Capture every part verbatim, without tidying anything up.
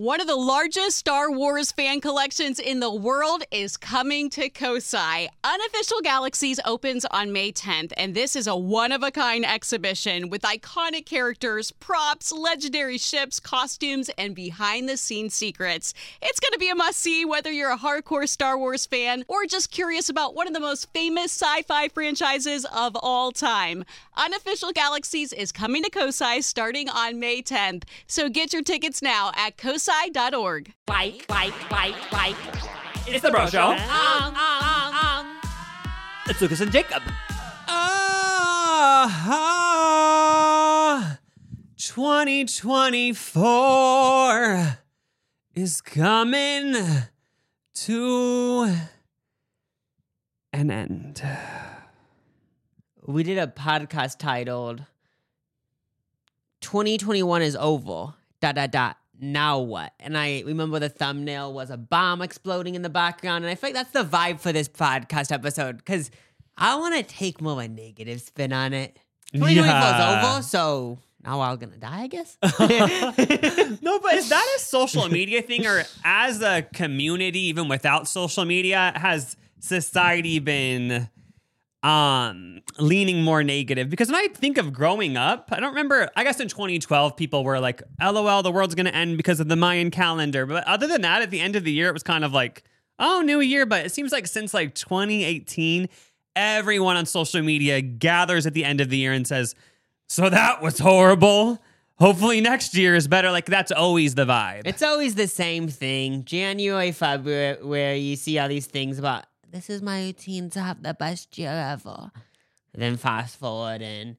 One of the largest Star Wars fan collections in the world is coming to Kosai. Unofficial Galaxies opens on May tenth, and this is a one-of-a-kind exhibition with iconic characters, props, legendary ships, costumes, and behind-the-scenes secrets. It's going to be a must-see whether you're a hardcore Star Wars fan or just curious about one of the most famous sci-fi franchises of all time. Unofficial Galaxies is coming to Kosai starting on May tenth, so get your tickets now at kosai dot org. Bike, bike, bike, bike. It's the Bro Show. Um, um, um, um. It's Lucas and Jacob. Ah, twenty twenty-four is coming to an end. We did a podcast titled twenty twenty-one is over, dot, dot, dot. Now what? And I remember the thumbnail was a bomb exploding in the background. And I feel like that's the vibe for this podcast episode because I want to take more of a negative spin on it. twenty twenty-four Yeah. is over, so now we're all going to die, I guess. No, but is that a social media thing, or as a community, even without social media, has society been um leaning more negative? Because when I think of growing up, I don't remember, I guess in twenty twelve people were like, LOL, the world's gonna end because of the Mayan calendar. But other than that, at the end of the year, it was kind of like, oh, new year. But it seems like since like twenty eighteen, everyone on social media gathers at the end of the year and says, so that was horrible. Hopefully next year is better. Like, that's always the vibe. It's always the same thing. January, February, where you see all these things about, this is my routine to have the best year ever. And then fast forward and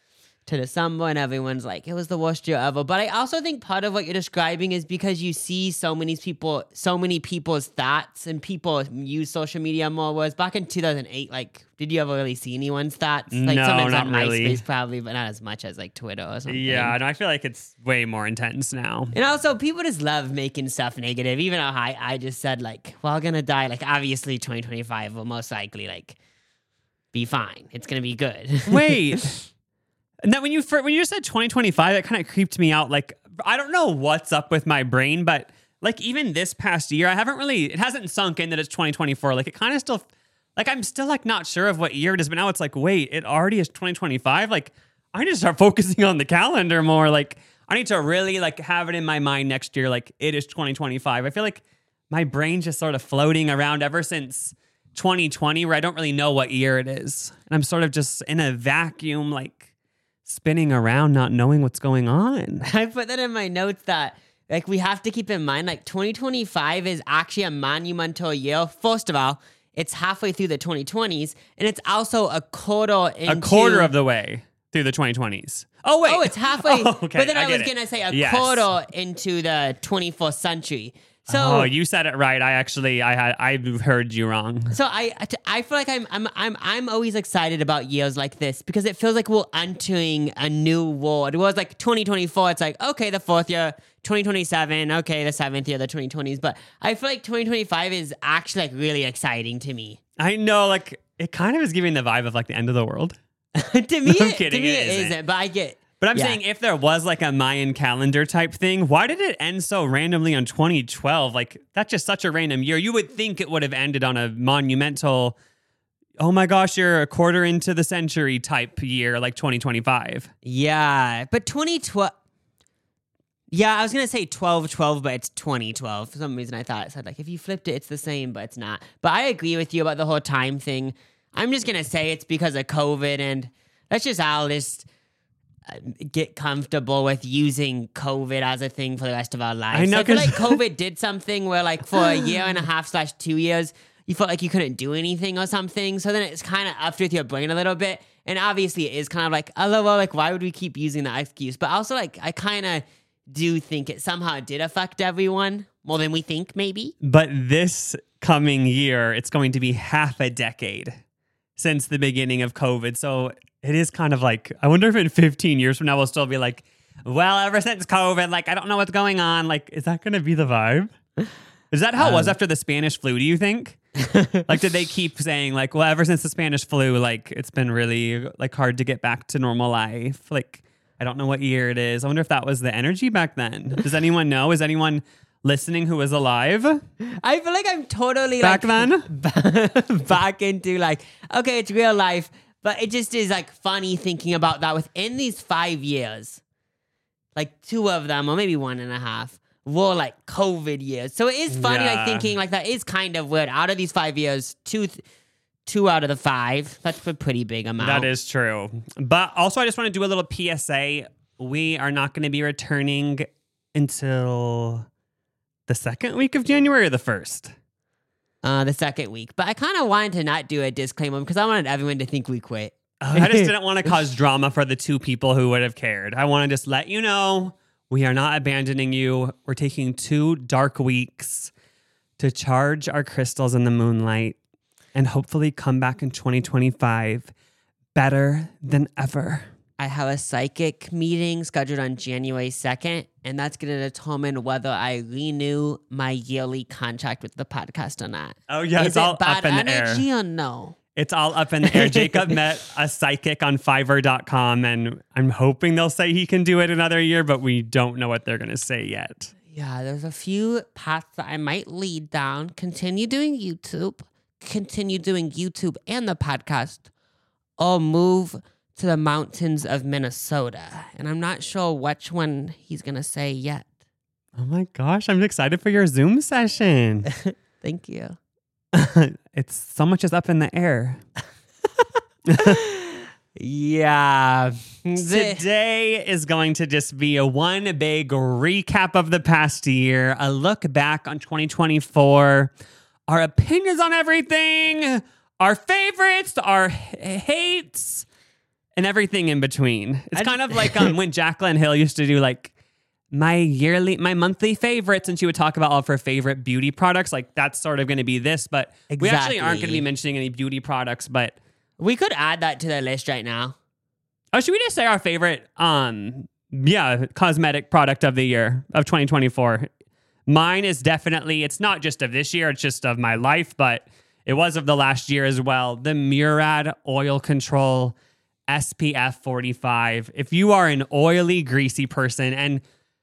to December and everyone's like, it was the worst year ever. But I also think part of what you're describing is because you see so many people, so many people's thoughts and people use social media more. Whereas back in two thousand eight, like, did you ever really see anyone's thoughts? Like No, sometimes not on really. MySpace probably, but not as much as like Twitter or something. Yeah, and I feel like it's way more intense now. And also, people just love making stuff negative. Even though I, I just said, like, we're all going to die. Like, obviously, twenty twenty-five will most likely, like, be fine. It's going to be good. Wait. Now, when you fir- when you said twenty twenty-five, that kind of creeped me out. Like, I don't know what's up with my brain, but like even this past year, I haven't really, it hasn't sunk in that it's twenty twenty-four. Like, it kind of still, like, I'm still like not sure of what year it is, but now it's like, wait, it already is twenty twenty-five. Like, I need to start focusing on the calendar more. Like, I need to really like have it in my mind next year. Like, it is twenty twenty-five. I feel like my brain's just sort of floating around ever since twenty twenty, where I don't really know what year it is. And I'm sort of just in a vacuum, like, spinning around, not knowing what's going on. I put that in my notes that, like, we have to keep in mind, like, twenty twenty-five is actually a monumental year. First of all, it's halfway through the twenty twenties, and it's also a quarter into... A quarter of the way through the twenty twenties. Oh, wait. Oh, it's halfway. Oh, okay, But then I, I was get it. going to say a Yes. quarter into the twenty-first century. So, oh, you said it right. I actually, I had, I heard you wrong. So I, I feel like I'm, I'm, I'm, I'm always excited about years like this because it feels like we're entering a new world. It was like twenty twenty-four. It's like, okay, the fourth year, twenty twenty-seven. Okay, the seventh year, the twenty twenties. But I feel like twenty twenty-five is actually like really exciting to me. I know, like, it kind of is giving the vibe of like the end of the world. to me, No, I'm it, kidding, to me it it isn't. isn't. But I get. But I'm yeah. saying if there was like a Mayan calendar type thing, why did it end so randomly on twenty twelve? Like, that's just such a random year. You would think it would have ended on a monumental, oh my gosh, you're a quarter into the century type year, like twenty twenty-five. Yeah, but twenty twelve. Yeah, I was gonna say twelve twelve, but it's twenty twelve. For some reason, I thought it said like if you flipped it, it's the same, but it's not. But I agree with you about the whole time thing. I'm just gonna say it's because of COVID, and that's just all just uh, get comfortable with using COVID as a thing for the rest of our lives. I know, I feel 'cause- like COVID did something where, like, for a year and a half slash two years, you felt like you couldn't do anything or something. So then it's kind of up with your brain a little bit, and obviously it is kind of like, oh, well, like, why would we keep using that excuse? But also, like, I kind of do think it somehow did affect everyone more than we think, maybe. But this coming year, it's going to be half a decade since the beginning of COVID. So it is kind of like, I wonder if in fifteen years from now, we'll still be like, well, ever since COVID, like, I don't know what's going on. Like, is that going to be the vibe? Is that how Um, it was after the Spanish flu, do you think? Like, did they keep saying, like, well, ever since the Spanish flu, like, it's been really, like, hard to get back to normal life? Like, I don't know what year it is. I wonder if that was the energy back then. Does anyone know? Is anyone listening who was alive I feel like I'm totally back like then. back into like, okay, it's real life, but it just is like funny thinking about that within these five years, like two of them, or maybe one and a half, were like COVID years. So it is funny, Yeah. like thinking like that is kind of weird. Out of these five years, two, th- two out of the five, that's a pretty big amount. That is true. But also, I just want to do a little P S A. We are not going to be returning until the second week of January or the first. uh, the second week. But I kind of wanted to not do a disclaimer because I wanted everyone to think we quit. I just didn't want to cause drama for the two people who would have cared. I want to just let you know we are not abandoning you. We're taking two dark weeks to charge our crystals in the moonlight and hopefully come back in twenty twenty-five better than ever. I have a psychic meeting scheduled on January second, and that's going to determine whether I renew my yearly contract with the podcast or not. Oh, yeah, Is it's it all bad up in the air. energy or no? It's all up in the air. Jacob met a psychic on Fiverr dot com, and I'm hoping they'll say he can do it another year, but we don't know what they're going to say yet. Yeah, there's a few paths that I might lead down. Continue doing YouTube, continue doing YouTube and the podcast, or move to the mountains of Minnesota. And I'm not sure which one he's going to say yet. Oh my gosh, I'm excited for your Zoom session. Thank you. It's so much is up in the air. Yeah. Today is going to just be a one big recap of the past year, a look back on twenty twenty-four, our opinions on everything, our favorites, our h- hates, and everything in between. It's I kind just- of like um, when Jaclyn Hill used to do like my yearly, my monthly favorites, and she would talk about all of her favorite beauty products. Like that's sort of going to be this, but we actually aren't going to Exactly. be mentioning any beauty products. But We could add that to the list right now. oh, should we just say our favorite, um, yeah, cosmetic product of the year of twenty twenty-four? Mine is definitely, it's not just of this year, it's just of my life, but it was of the last year as well. The Murad Oil Control S P F forty-five. If you are an oily, greasy person, and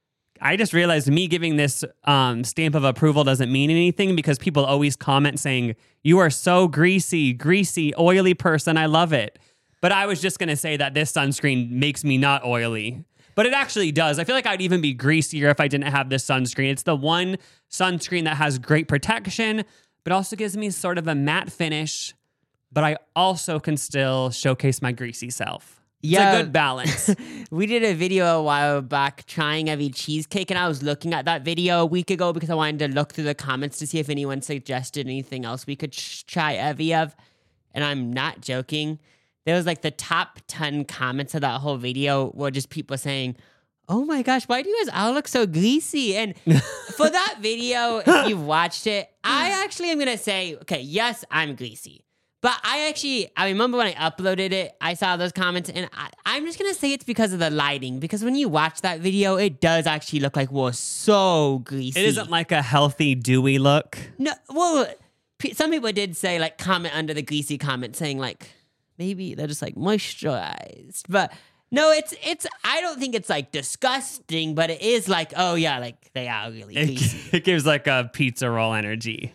I just realized me giving this um, stamp of approval doesn't mean anything because people always comment saying, you are so greasy, greasy, oily person. I love it. But I was just going to say that this sunscreen makes me not oily. But it actually does. I feel like I'd even be greasier if I didn't have this sunscreen. It's the one sunscreen that has great protection, but also gives me sort of a matte finish. But I also can still showcase my greasy self. It's Yeah. a good balance. We did a video a while back trying every cheesecake, and I was looking at that video a week ago because I wanted to look through the comments to see if anyone suggested anything else we could sh- try every of. And I'm not joking. There was like the top ten comments of that whole video were just people saying, oh my gosh, why do you guys all look so greasy? And for that video, if you've watched it, I actually am going to say, okay, yes, I'm greasy. But I actually, I remember when I uploaded it, I saw those comments, and I, I'm just going to say it's because of the lighting. Because when you watch that video, it does actually look like we're so greasy. It isn't like a healthy, dewy look. No, well, p- some people did say, like, comment under the greasy comment saying, like, maybe they're just, like, moisturized. But no, it's, it's, I don't think it's, like, disgusting, but it is like, oh, yeah, like, they are really greasy. It, it gives like a pizza roll energy.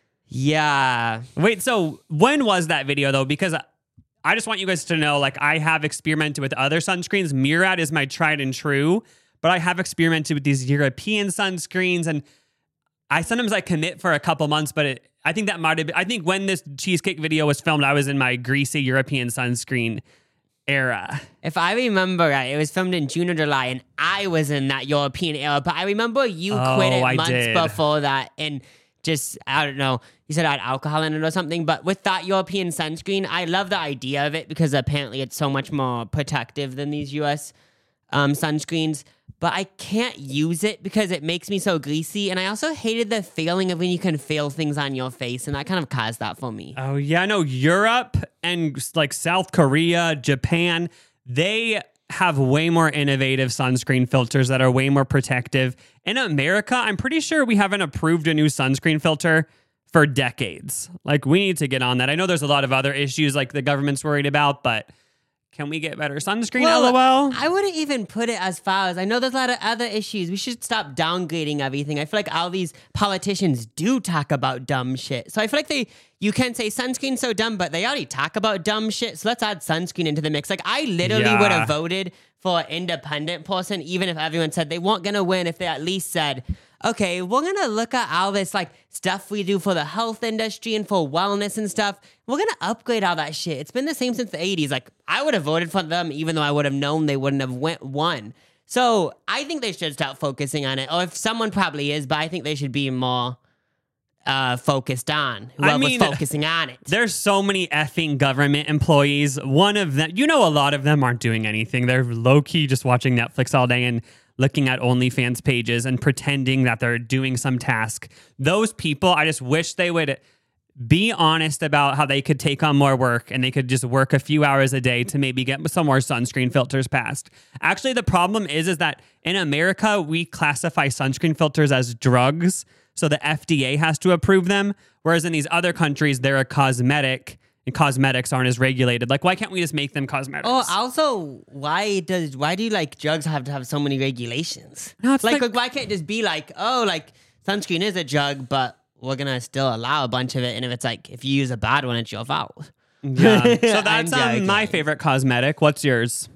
Yeah. Wait, so when was that video though? Because I- I just want you guys to know, like, I have experimented with other sunscreens. Murad is my tried and true, but I have experimented with these European sunscreens, and I sometimes I commit for a couple months, but it, I think that might have been, I think when this cheesecake video was filmed, I was in my greasy European sunscreen era. If I remember right, it was filmed in June or July, and I was in that European era. But I remember you Oh, quit it I months did. before that, and just, I don't know, you said I had alcohol in it or something. But with that European sunscreen, I love the idea of it because apparently it's so much more protective than these U S um, sunscreens. But I can't use it because it makes me so greasy. And I also hated the feeling of when you can feel things on your face, and that kind of caused that for me. Oh yeah, no, Europe and like South Korea, Japan, they have way more innovative sunscreen filters that are way more protective. In America, I'm pretty sure we haven't approved a new sunscreen filter for decades. Like, we need to get on that. I know there's a lot of other issues like the government's worried about, but Can we get better sunscreen? Well, LOL. I wouldn't even put it as far as I know there's a lot of other issues. We should stop downgrading everything. I feel like all these politicians do talk about dumb shit. So I feel like they you can say sunscreen's so dumb, but they already talk about dumb shit. So let's add sunscreen into the mix. Like I literally Yeah. would have voted for an independent person, even if everyone said they weren't gonna win, if they at least said, okay, we're gonna look at all this like stuff we do for the health industry and for wellness and stuff. We're gonna upgrade all that shit. It's been the same since the eighties. Like I would have voted for them, even though I would have known they wouldn't have went won. So I think they should start focusing on it. Or if someone probably is, but I think they should be more uh, focused on whoever's mean, focusing on it. There's so many effing government employees. One of them, you know, a lot of them aren't doing anything. They're low key just watching Netflix all day and looking at OnlyFans pages and pretending that they're doing some task. Those people, I just wish they would be honest about how they could take on more work and they could just work a few hours a day to maybe get some more sunscreen filters passed. Actually, the problem is, is that in America, we classify sunscreen filters as drugs. So the F D A has to approve them. Whereas in these other countries, they're a cosmetic and cosmetics aren't as regulated. Like, why can't we just make them cosmetics? Oh, also, why does why do like drugs have to have so many regulations? No, it's like, like- like, why can't it just be like, oh, like sunscreen is a drug, but we're gonna still allow a bunch of it, and if it's like if you use a bad one, it's your fault. Yeah. So that's I'm um, my joking. favorite cosmetic. What's yours?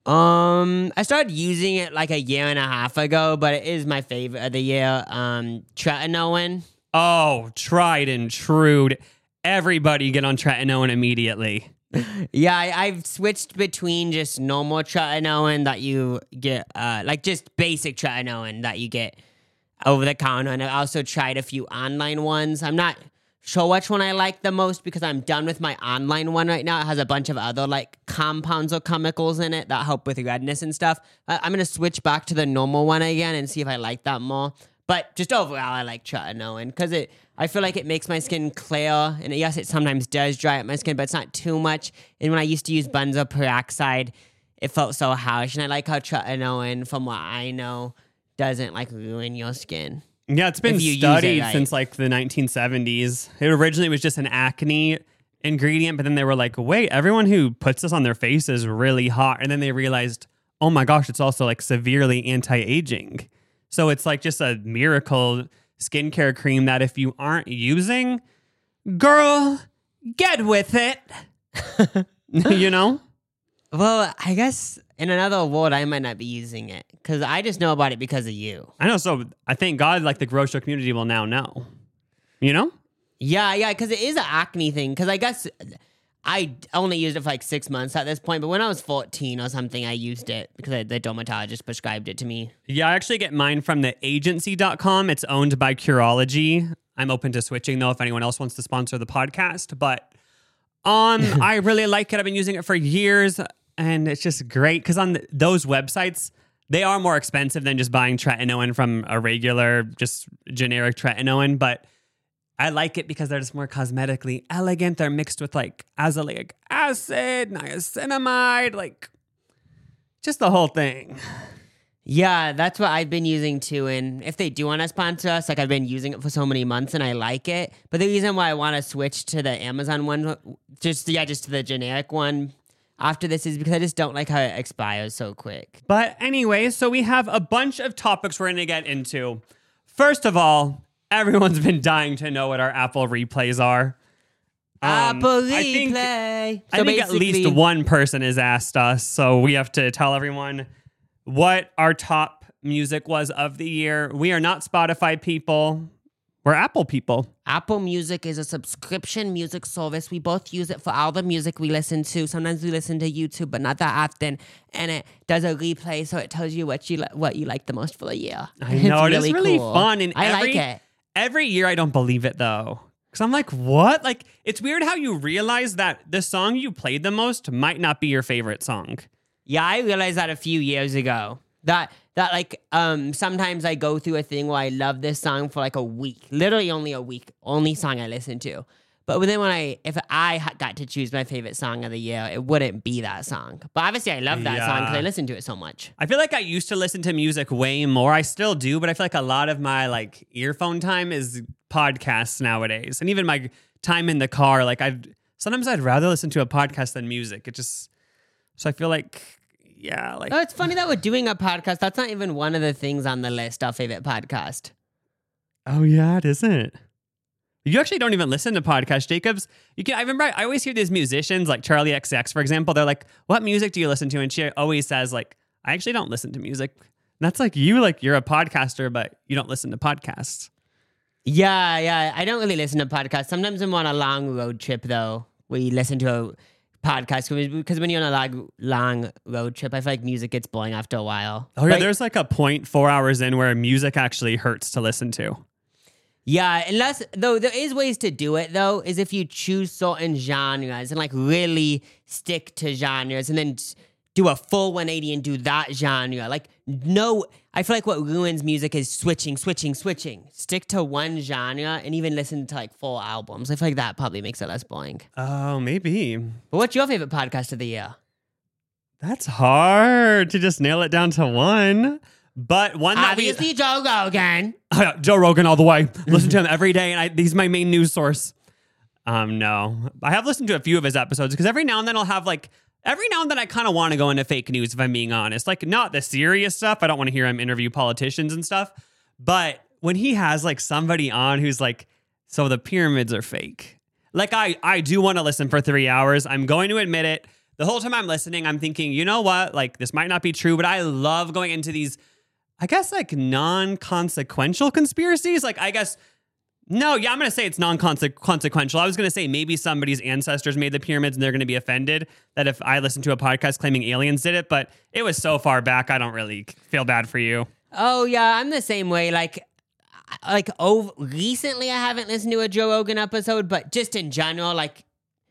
Um, I started using it like a year and a half ago, but it is my favorite of the year. Um, tretinoin. Oh, tried and true. Everybody get on tretinoin immediately. Yeah, I, I've switched between just normal tretinoin that you get, uh, like just basic tretinoin that you get over the counter, and I also tried a few online ones. I'm not sure which one I like the most because I'm done with my online one right now. It has a bunch of other like compounds or chemicals in it that help with redness and stuff. Uh, I'm gonna switch back to the normal one again and see if I like that more. But just overall, I like tretinoin because it. I feel like it makes my skin clear, and yes, it sometimes does dry out my skin, but it's not too much. And when I used to use benzoyl peroxide, it felt so harsh, and I like how tretinoin, from what I know, doesn't like ruin your skin. Yeah, it's been If you use it studied right. since like the nineteen seventies. It originally was just an acne ingredient, but then they were like, wait, everyone who puts this on their face is really hot. And then they realized, oh my gosh, it's also like severely anti-aging. So it's like just a miracle skincare cream that if you aren't using, girl, get with it. You know? Well, I guess in another world, I might not be using it because I just know about it because of you. I know. So I thank God, like the Grow Show community will now know. You know? Yeah, yeah, because it is an acne thing. Because I guess I only used it for like six months at this point, but when I was fourteen or something, I used it because the dermatologist prescribed it to me. Yeah, I actually get mine from the agency dot com. It's owned by Curology. I'm open to switching though if anyone else wants to sponsor the podcast. But um, I really like it. I've been using it for years, and it's just great because on the, those websites, they are more expensive than just buying tretinoin from a regular, just generic tretinoin. But I like it because they're just more cosmetically elegant. They're mixed with like azelaic acid, niacinamide, like just the whole thing. Yeah, that's what I've been using too. And if they do want to sponsor us, like I've been using it for so many months and I like it. But the reason why I want to switch to the Amazon one, just yeah, just to the generic one after this is because I just don't like how it expires so quick. But anyway, so we have a bunch of topics we're going to get into. First of all, everyone's been dying to know what our Apple replays are. Um, Apple I think, Replay. I think at least one person has asked us, so we have to tell everyone what our top music was of the year. We are not Spotify people. We're Apple people. Apple Music is a subscription music service. We both use it for all the music we listen to. Sometimes we listen to YouTube, but not that often. And it does a replay, so it tells you what you li- what you like the most for the year. I know, It's it is really cool. fun. And I every, like it. Every year I don't believe it though. Because I'm like, what? Like, it's weird how you realize that the song you played the most might not be your favorite song. Yeah, I realized that a few years ago. That that like um sometimes I go through a thing where I love this song for like a week, literally only a week, only song I listen to. But then when I if I ha- got to choose my favorite song of the year, it wouldn't be that song. But obviously I love that song because Yeah. I listen to it so much. I feel like I used to listen to music way more. I still do, but I feel like a lot of my like earphone time is podcasts nowadays. And even my time in the car, like I sometimes I'd rather listen to a podcast than music. It just So I feel like, yeah, like Oh, it's funny that we're doing a podcast. That's not even one of the things on the list, our favorite podcast. oh yeah, it isn't. You actually don't even listen to podcasts, Jacobs. You can. I remember I, I always hear these musicians like Charlie X C X, for example. They're like, "What music do you listen to?" And she always says like, "I actually don't listen to music." And that's like you, like you're a podcaster, but you don't listen to podcasts. Yeah, yeah. I don't really listen to podcasts. Sometimes I'm on a long road trip, though, where you listen to a podcast. Because when you're on a long, long road trip, I feel like music gets boring after a while. Oh yeah, But- there's like a point four hours in where music actually hurts to listen to. Yeah, unless, though, there is ways to do it, though, is if you choose certain genres and, like, really stick to genres and then s- do a full one eighty and do that genre. Like, no, I feel like what ruins music is switching, switching, switching. Stick to one genre and even listen to, like, full albums. I feel like that probably makes it less boring. Oh, maybe. But what's your favorite podcast of the year? That's hard to just nail it down to one. But one that we, Obviously, Joe Rogan. Oh, yeah, Joe Rogan all the way. Listen to him every day, and I, he's my main news source. Um, no, I have listened to a few of his episodes because every now and then I'll have like every now and then I kind of want to go into fake news if I'm being honest. Like not the serious stuff. I don't want to hear him interview politicians and stuff. But when he has like somebody on who's like, so the pyramids are fake. Like I, I do want to listen for three hours. I'm going to admit it. The whole time I'm listening, I'm thinking, you know what? Like this might not be true, but I love going into these. I guess like non-consequential conspiracies. Like I guess, no, yeah, I'm going to say it's non-consequential. I was going to say maybe somebody's ancestors made the pyramids and they're going to be offended that if I listen to a podcast claiming aliens did it, but it was so far back, I don't really feel bad for you. Oh, yeah, I'm the same way. Like, like over, recently I haven't listened to a Joe Rogan episode, but just in general, like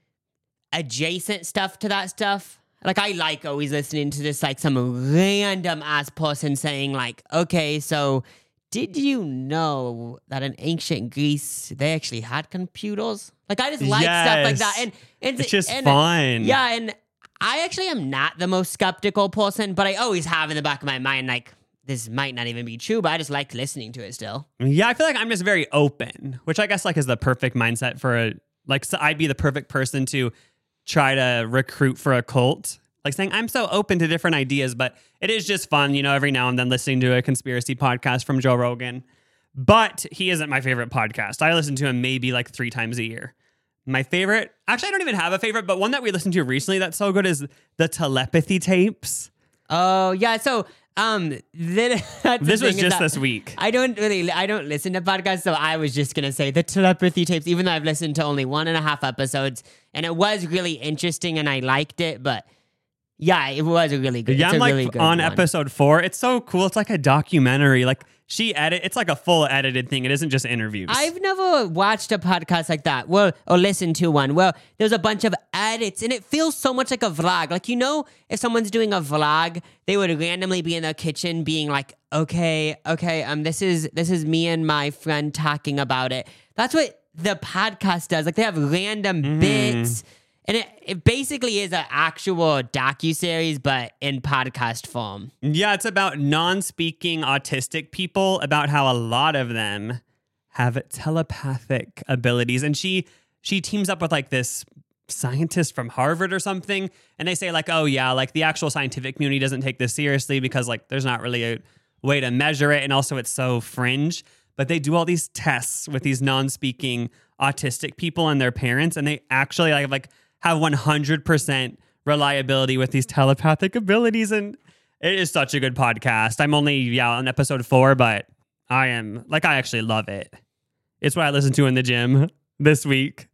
adjacent stuff to that stuff. Like, I like always listening to this, like, some random ass person saying, like, okay, so did you know that in ancient Greece, they actually had computers? Like, I just like stuff like Yes. that. And, and It's just and, fun. Yeah, and I actually am not the most skeptical person, but I always have in the back of my mind, like, this might not even be true, but I just like listening to it still. Yeah, I feel like I'm just very open, which I guess like is the perfect mindset for a, like, so I'd be the perfect person to try to recruit for a cult. Like saying, I'm so open to different ideas, but it is just fun, you know, every now and then listening to a conspiracy podcast from Joe Rogan. But he isn't my favorite podcast. I listen to him maybe like three times a year. My favorite, actually, I don't even have a favorite, but one that we listened to recently that's so good is the Telepathy Tapes. Oh, yeah, so um, th- that's the This was thing is just that this week. I don't really, I don't listen to podcasts, so I was just gonna say the telepathy tapes, even though I've listened to only one and a half episodes, and it was really interesting and I liked it, but yeah, it was a really good. Yeah, it's I'm a like really good on one. episode four. It's so cool. It's like a documentary. Like she edit. It's like a full edited thing. It isn't just interviews. I've never watched a podcast like that. Well, or listened to one. Well, there's a bunch of edits, and it feels so much like a vlog. Like, you know, if someone's doing a vlog, they would randomly be in their kitchen, being like, "Okay, okay, um, this is this is me and my friend talking about it." That's what the podcast does. Like, they have random Mm-hmm. bits, and it, it basically is an actual docuseries, but in podcast form. Yeah, it's about non-speaking autistic people, about how a lot of them have telepathic abilities. And she she teams up with like this scientist from Harvard or something, and they say like, oh yeah, like the actual scientific community doesn't take this seriously because like there's not really a way to measure it, and also it's so fringe. But they do all these tests with these non-speaking autistic people and their parents, and they actually like like have one hundred percent reliability with these telepathic abilities, and it is such a good podcast. I'm only, yeah, on episode four, but I am, like, I actually love it. It's what I listen to in the gym this week.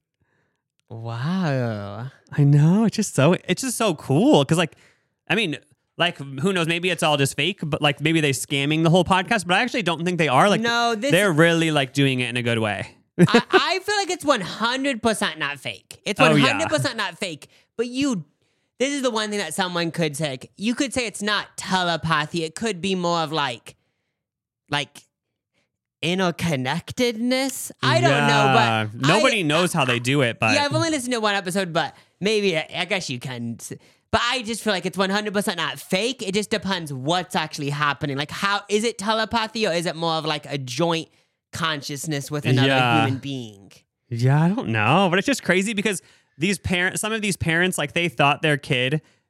Wow. I know. It's just so, it's just so cool. Cause, like, I mean, like, who knows? Maybe it's all just fake, but like, maybe they scamming the whole podcast, but I actually don't think they are. Like, No, this- they're really like doing it in a good way. I, I feel like it's one hundred percent not fake. It's Oh, yeah. one hundred percent not fake. But you, this is the one thing that someone could say. Like, you could say it's not telepathy. It could be more of like, like interconnectedness. I don't Yeah. know, but nobody I, knows how they do it, but Yeah, I've only listened to one episode, but maybe, I guess you can. s- But I just feel like it's one hundred percent not fake. It just depends what's actually happening. Like, how, is it telepathy or is it more of like a joint consciousness with another Yeah. human being? yeah, I don't know, but it's just crazy because these parents, some of these parents, like they thought their kid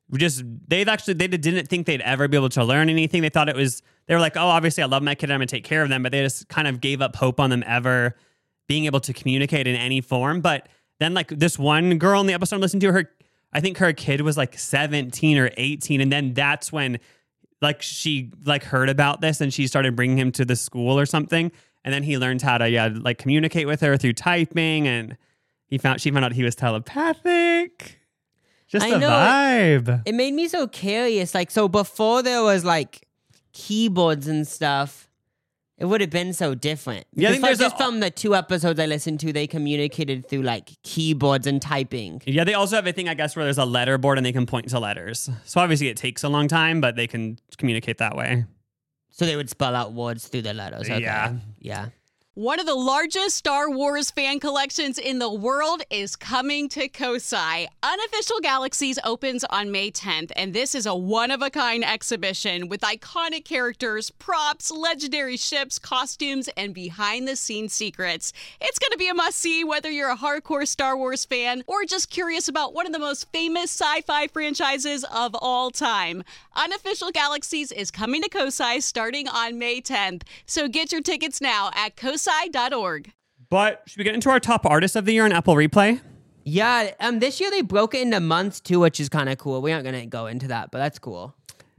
just they've actually they didn't think they'd ever be able to learn anything. They thought it was they were like, oh, obviously I love my kid and I'm gonna take care of them, but they just kind of gave up hope on them ever being able to communicate in any form. But then like this one girl in the episode I'm listening to, her I think her kid was like seventeen or eighteen, and then that's when like she like heard about this and she started bringing him to the school or something, and then he learned how to yeah like communicate with her through typing, and he found she found out he was telepathic. Just I a know, vibe. It made me so curious. Like, so before there was like keyboards and stuff, it would have been so different. Yeah, I think Because, like, there's just a- from the two episodes I listened to, they communicated through like keyboards and typing. Yeah, they also have a thing, I guess, where there's a letter board and they can point to letters. So obviously it takes a long time, but they can communicate that way. So they would spell out words through the letters. Okay. Yeah. Yeah. One of the largest Star Wars fan collections in the world is coming to Kosai. Unofficial Galaxies opens on May tenth, and this is a one-of-a-kind exhibition with iconic characters, props, legendary ships, costumes, and behind-the-scenes secrets. It's going to be a must-see whether you're a hardcore Star Wars fan or just curious about one of the most famous sci-fi franchises of all time. Unofficial Galaxies is coming to Kosai starting on May tenth, so get your tickets now at kosai dot org. But should we get into our top artists of the year on Apple Replay? Yeah. Um. This year they broke it into months too, which is kind of cool. We aren't gonna go into that, but that's cool.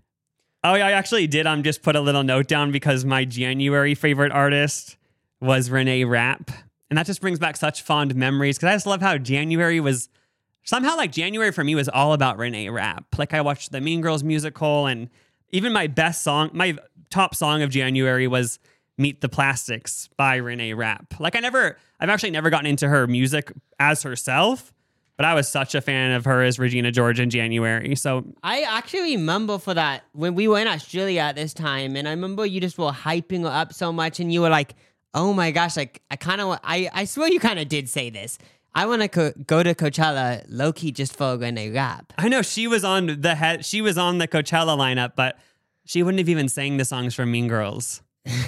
Oh, yeah, I actually did um, just put a little note down because my January favorite artist was Renee Rapp. And that just brings back such fond memories because I just love how January was... Somehow, like, January for me was all about Renee Rapp. Like, I watched the Mean Girls musical, and even my best song, my top song of January was Meet the Plastics by Renee Rapp. Like, I never... I've actually never gotten into her music as herself, but I was such a fan of her as Regina George in January. So I actually remember for that when we were in Australia at this time, and I remember you just were hyping her up so much, and you were like, "Oh my gosh!" Like I kind of, I, I swear you kind of did say this. I want to co- go to Coachella, low key, just for Renee Rapp. I know she was on the head. She was on the Coachella lineup, but she wouldn't have even sang the songs from Mean Girls.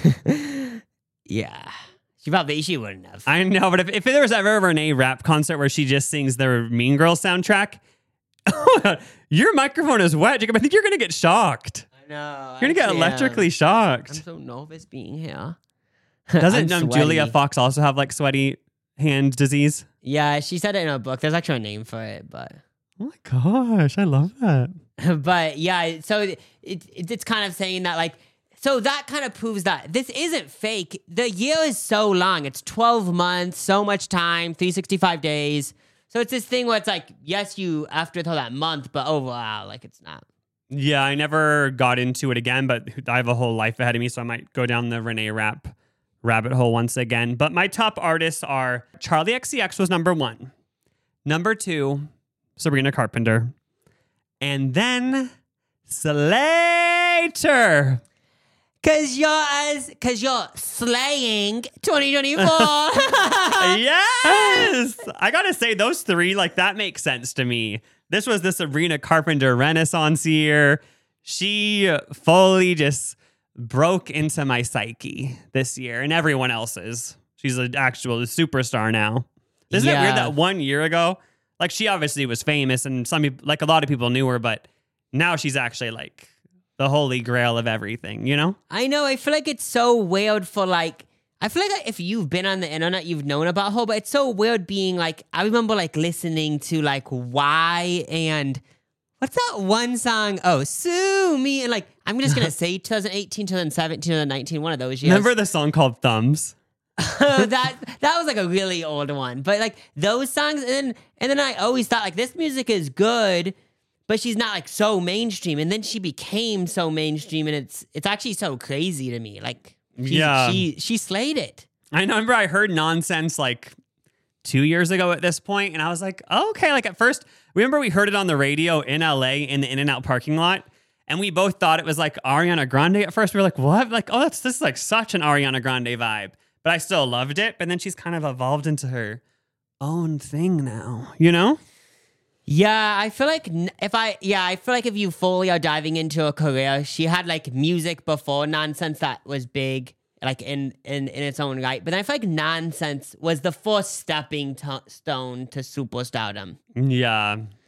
Yeah, she probably she wouldn't have. I know, but if, if there was ever a Renee Rapp concert where she just sings the Mean Girls soundtrack, oh my God, your microphone is wet, Jacob. I think you're gonna get shocked. I know. You're gonna get electrically I'm shocked. so nervous being here. Doesn't I'm um, Julia sweaty. Fox also have like sweaty hand disease? Yeah, she said it in her book. There's actually a name for it, but. Oh my gosh, I love that. But yeah, so it, it it's kind of saying that like, so that kind of proves that this isn't fake. The year is so long. It's twelve months, so much time, three hundred sixty-five days. So it's this thing where it's like, yes, you after that month, but overall, like it's not. Yeah, I never got into it again, but I have a whole life ahead of me, so I might go down the Renee Rapp rabbit hole once again. But my top artists are Charlie X C X was number one. Number two, Sabrina Carpenter. And then Slater. Cause you're as, cause you're slaying twenty twenty-four. Yes! I gotta say, those three, like, that makes sense to me. This was the Sabrina Carpenter Renaissance year. She fully just broke into my psyche this year and everyone else's. She's an actual superstar now. Isn't it Yeah. weird that one year ago, like, she obviously was famous and some people, like, a lot of people knew her, but now she's actually, like, the holy grail of everything, you know? I know. I feel like it's so weird for like. I feel like if you've been on the internet, you've known about her, but it's so weird being like. I remember like listening to like Why and what's that one song? Oh, Sue Me, and like I'm just gonna say twenty eighteen, twenty seventeen, twenty nineteen, one of those years. Remember the song called Thumbs? that that was like a really old one, but like those songs, and then and then I always thought like this music is good. But she's not like so mainstream, and then she became so mainstream, and it's it's actually so crazy to me. Like, she's- Yeah. she she slayed it. I remember I heard Nonsense like two years ago at this point, and I was like, oh, okay. Like at first, remember we heard it on the radio in L A in the In-N-Out parking lot, and we both thought it was like Ariana Grande at first. We were like, what? Like, oh, that's this is like such an Ariana Grande vibe. But I still loved it. But then she's kind of evolved into her own thing now, you know? Yeah, I feel like n- if I yeah I feel like if you fully are diving into her career, she had like music before Nonsense that was big, like in in, in its own right. But I feel like Nonsense was the first stepping to- stone to superstardom. Yeah.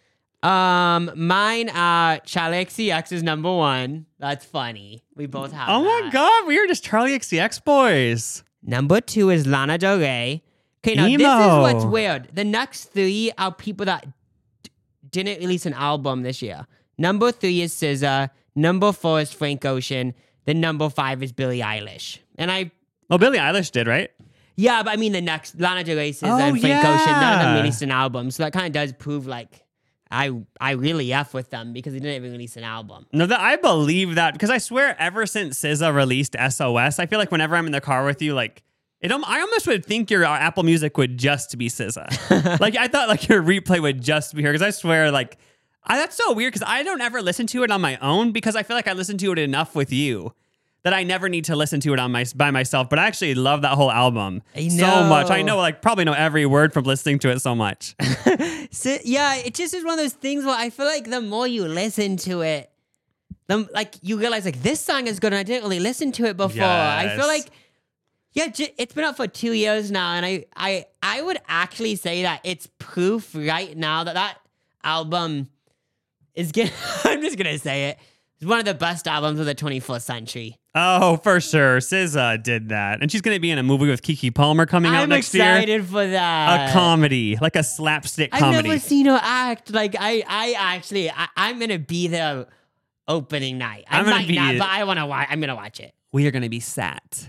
Um, mine are Charlie X C X is number one. That's funny. We both have. Oh my that. God, we are just Charlie X C X boys. Number two is Lana Del Rey. Okay, now Emo. this is what's weird. The next three are people that d- didn't release an album this year. Number three is S Z A. Number four is Frank Ocean. Then number five is Billie Eilish. And I, Well, Billie Eilish did, right? yeah, but I mean the next Lana Del Rey, S Z A, Oh, and Frank Ocean. None of them yeah. released an album, so that kind of does prove like I I really f with them because they didn't even release an album. No, that I believe that because I swear ever since S Z A released S O S, I feel like whenever I'm in the car with you, like it, al- I almost would think your uh, Apple Music would just be S Z A. Like I thought, like your replay would just be here because I swear, like I, that's so weird because I don't ever listen to it on my own because I feel like I listen to it enough with you that I never need to listen to it on my by myself. But I actually love that whole album I so know. much. I know, like probably know every word from listening to it so much. So, yeah, it just is one of those things where I feel like the more you listen to it, the like you realize like this song is good and I didn't really listen to it before. I Yes. feel like yeah, j- it's been out for two years now, and I I I would actually say that it's proof right now that that album is gonna. I'm just gonna say it. It's one of the best albums of the twenty-first century. Oh, for sure. S Z A did that. And she's going to be in a movie with Kiki Palmer coming out I'm next year. excited for that. A comedy, like a slapstick I've comedy. never seen her act. Like I, I actually, I, I'm gonna be there opening night. I I'm gonna might be- not, but I want to watch. I'm gonna watch it. we are going to be sat.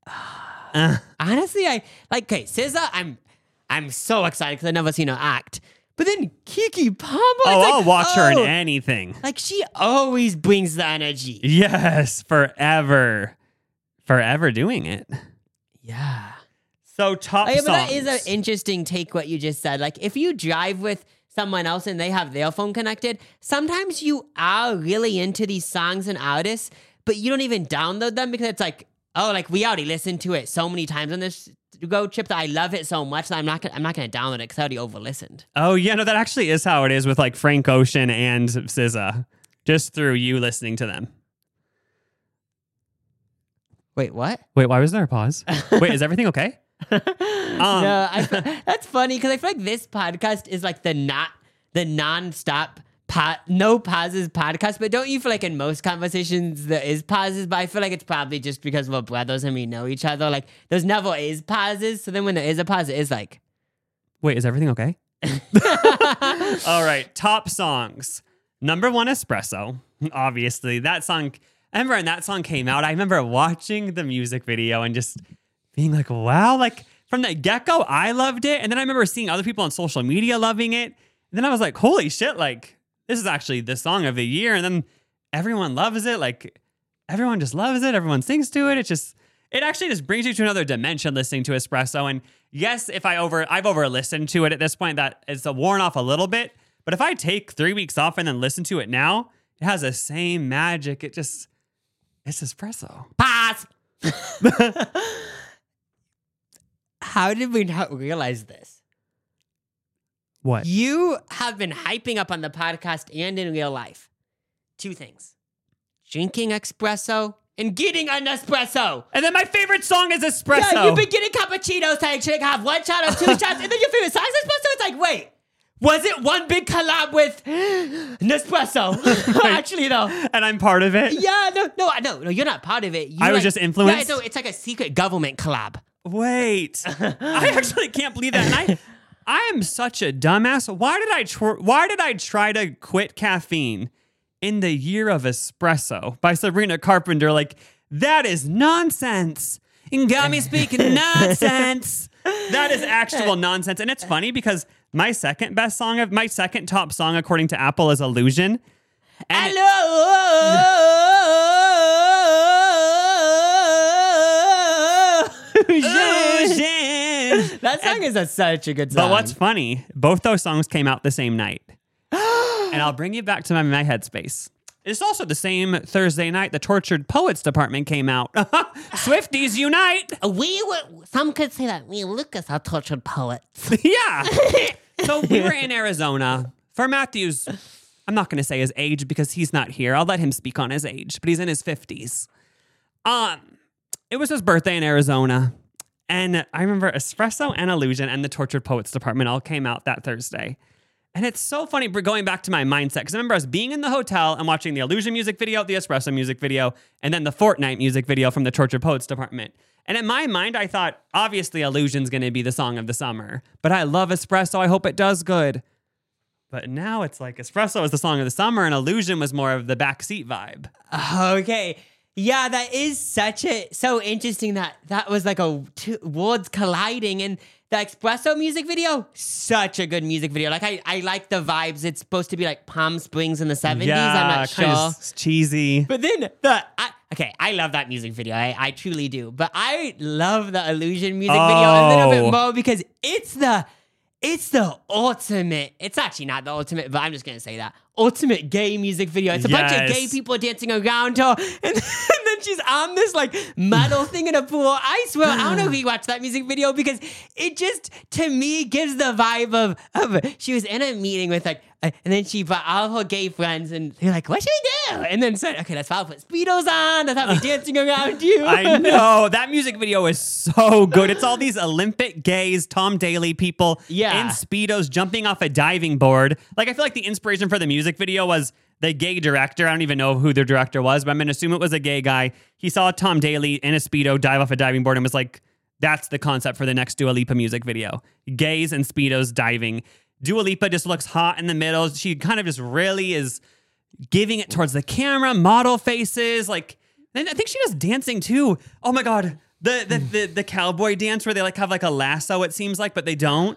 Uh, Honestly, I like. Okay, S Z A, I'm, I'm so excited because I've never seen her act. But then Kiki Palmer. oh, it's like, I'll watch her in oh, anything. Like she always brings the energy. Yes, forever. Forever doing it. Yeah. So top Oh, yeah, but songs. that is an interesting take. What you just said. Like if you drive with someone else and they have their phone connected, sometimes you are really into these songs and artists, but you don't even download them because it's like, oh, like we already listened to it so many times on this road trip that I love it so much that I'm not gonna, I'm not gonna download it because I already over listened. Oh, yeah, no, that actually is how it is with like Frank Ocean and S Z A. Just through you listening to them. Wait, what? Wait, why was there a pause? Wait, is everything okay? Um, no, I, that's funny because I feel like this podcast is like the not the non-stop po- no pauses podcast. But don't you feel like in most conversations there is pauses? But I feel like it's probably just because we're brothers and we know each other. Like there's never is pauses. So then when there is a pause, it is like. Wait, is everything okay? All right, top songs. Number one, Espresso. Obviously, that song. I remember when that song came out, I remember watching the music video and just being like, wow, like from the get-go, I loved it. And then I remember seeing other people on social media loving it. And then I was like, holy shit, like this is actually the song of the year. And then everyone loves it. Like everyone just loves it. Everyone sings to it. It's just, it actually just brings you to another dimension listening to Espresso. And yes, if I over, I've over listened to it at this point, that it's worn off a little bit. But if I take three weeks off and then listen to it now, it has the same magic. It just, it's Espresso. Pause. How did we not realize this? What? You have been hyping up on the podcast and in real life. Two things. Drinking espresso and getting an espresso. And then my favorite song is Espresso. Yeah, you've been getting cappuccinos saying should I have one shot or two shots, and then your favorite song is espresso. It's like, wait, was it one big collab with Nespresso? Actually, though. And I'm part of it. Yeah, no, no, no, no, you're not part of it. You I was like- just influenced? Yeah, no, it's like a secret government collab. Wait, I actually can't believe that. And I, I am such a dumbass. Why did I tr- Why did I try to quit caffeine in the year of Espresso by Sabrina Carpenter? Like that is nonsense. And got me speaking nonsense. That is actual nonsense. And it's funny because my second best song of my second top song according to Apple is Illusion. And Illusion. That song is a, such a good song. But what's funny, both those songs came out the same night. And I'll bring you back to my, my headspace. It's also the same Thursday night the Tortured Poets Department came out. Swifties unite! We were, some could say that we Lucas are tortured poets. Yeah. So we were in Arizona. For Matthew's, I'm not going to say his age because he's not here. I'll let him speak on his age, but he's in his fifties. Um, it was his birthday in Arizona. And I remember Espresso and Illusion and the Tortured Poets Department all came out that Thursday. And it's so funny going back to my mindset because I remember us being in the hotel and watching the Illusion music video, the Espresso music video, and then the Fortnite music video from the Tortured Poets department. And in my mind, I thought, obviously, Illusion's going to be the song of the summer. But I love Espresso. I hope it does good. But now it's like Espresso is the song of the summer and Illusion was more of the backseat vibe. Okay. Yeah, that is such a so interesting that that was like a two worlds colliding. And the Espresso music video, such a good music video. Like I, I like the vibes. It's supposed to be like Palm Springs in the seventies. Yeah, I'm not kind sure. of cheesy. But then the I, okay, I love that music video. I, I truly do. But I love the Illusion music Oh. video a little bit more because it's the it's the ultimate. It's actually not the ultimate, but I'm just gonna say that ultimate gay music video. It's a bunch of Yes. gay people dancing around her, and, and then she's on this like metal thing in a pool. I swear, I don't know if you watched that music video because it just to me gives the vibe of of she was in a meeting with like, uh, and then she brought all of her gay friends, and they're like, "What should we do?" And then said, "Okay, let's all put speedos on. Let's have me dancing around you." I know. That music video is so good. It's all these Olympic gays, Tom Daly people Yeah. in Speedos jumping off a diving board. Like, I feel like the inspiration for the music video was the gay director. I don't even know who the director was, but I'm going to assume it was a gay guy. He saw Tom Daly in a Speedo dive off a diving board and was like, that's the concept for the next Dua Lipa music video. Gays and Speedos diving. Dua Lipa just looks hot in the middle. She kind of just really is giving it towards the camera, model faces. Like, and I think she was dancing too. Oh my God. The, the, the, the cowboy dance where they like have like a lasso, it seems like, but they don't.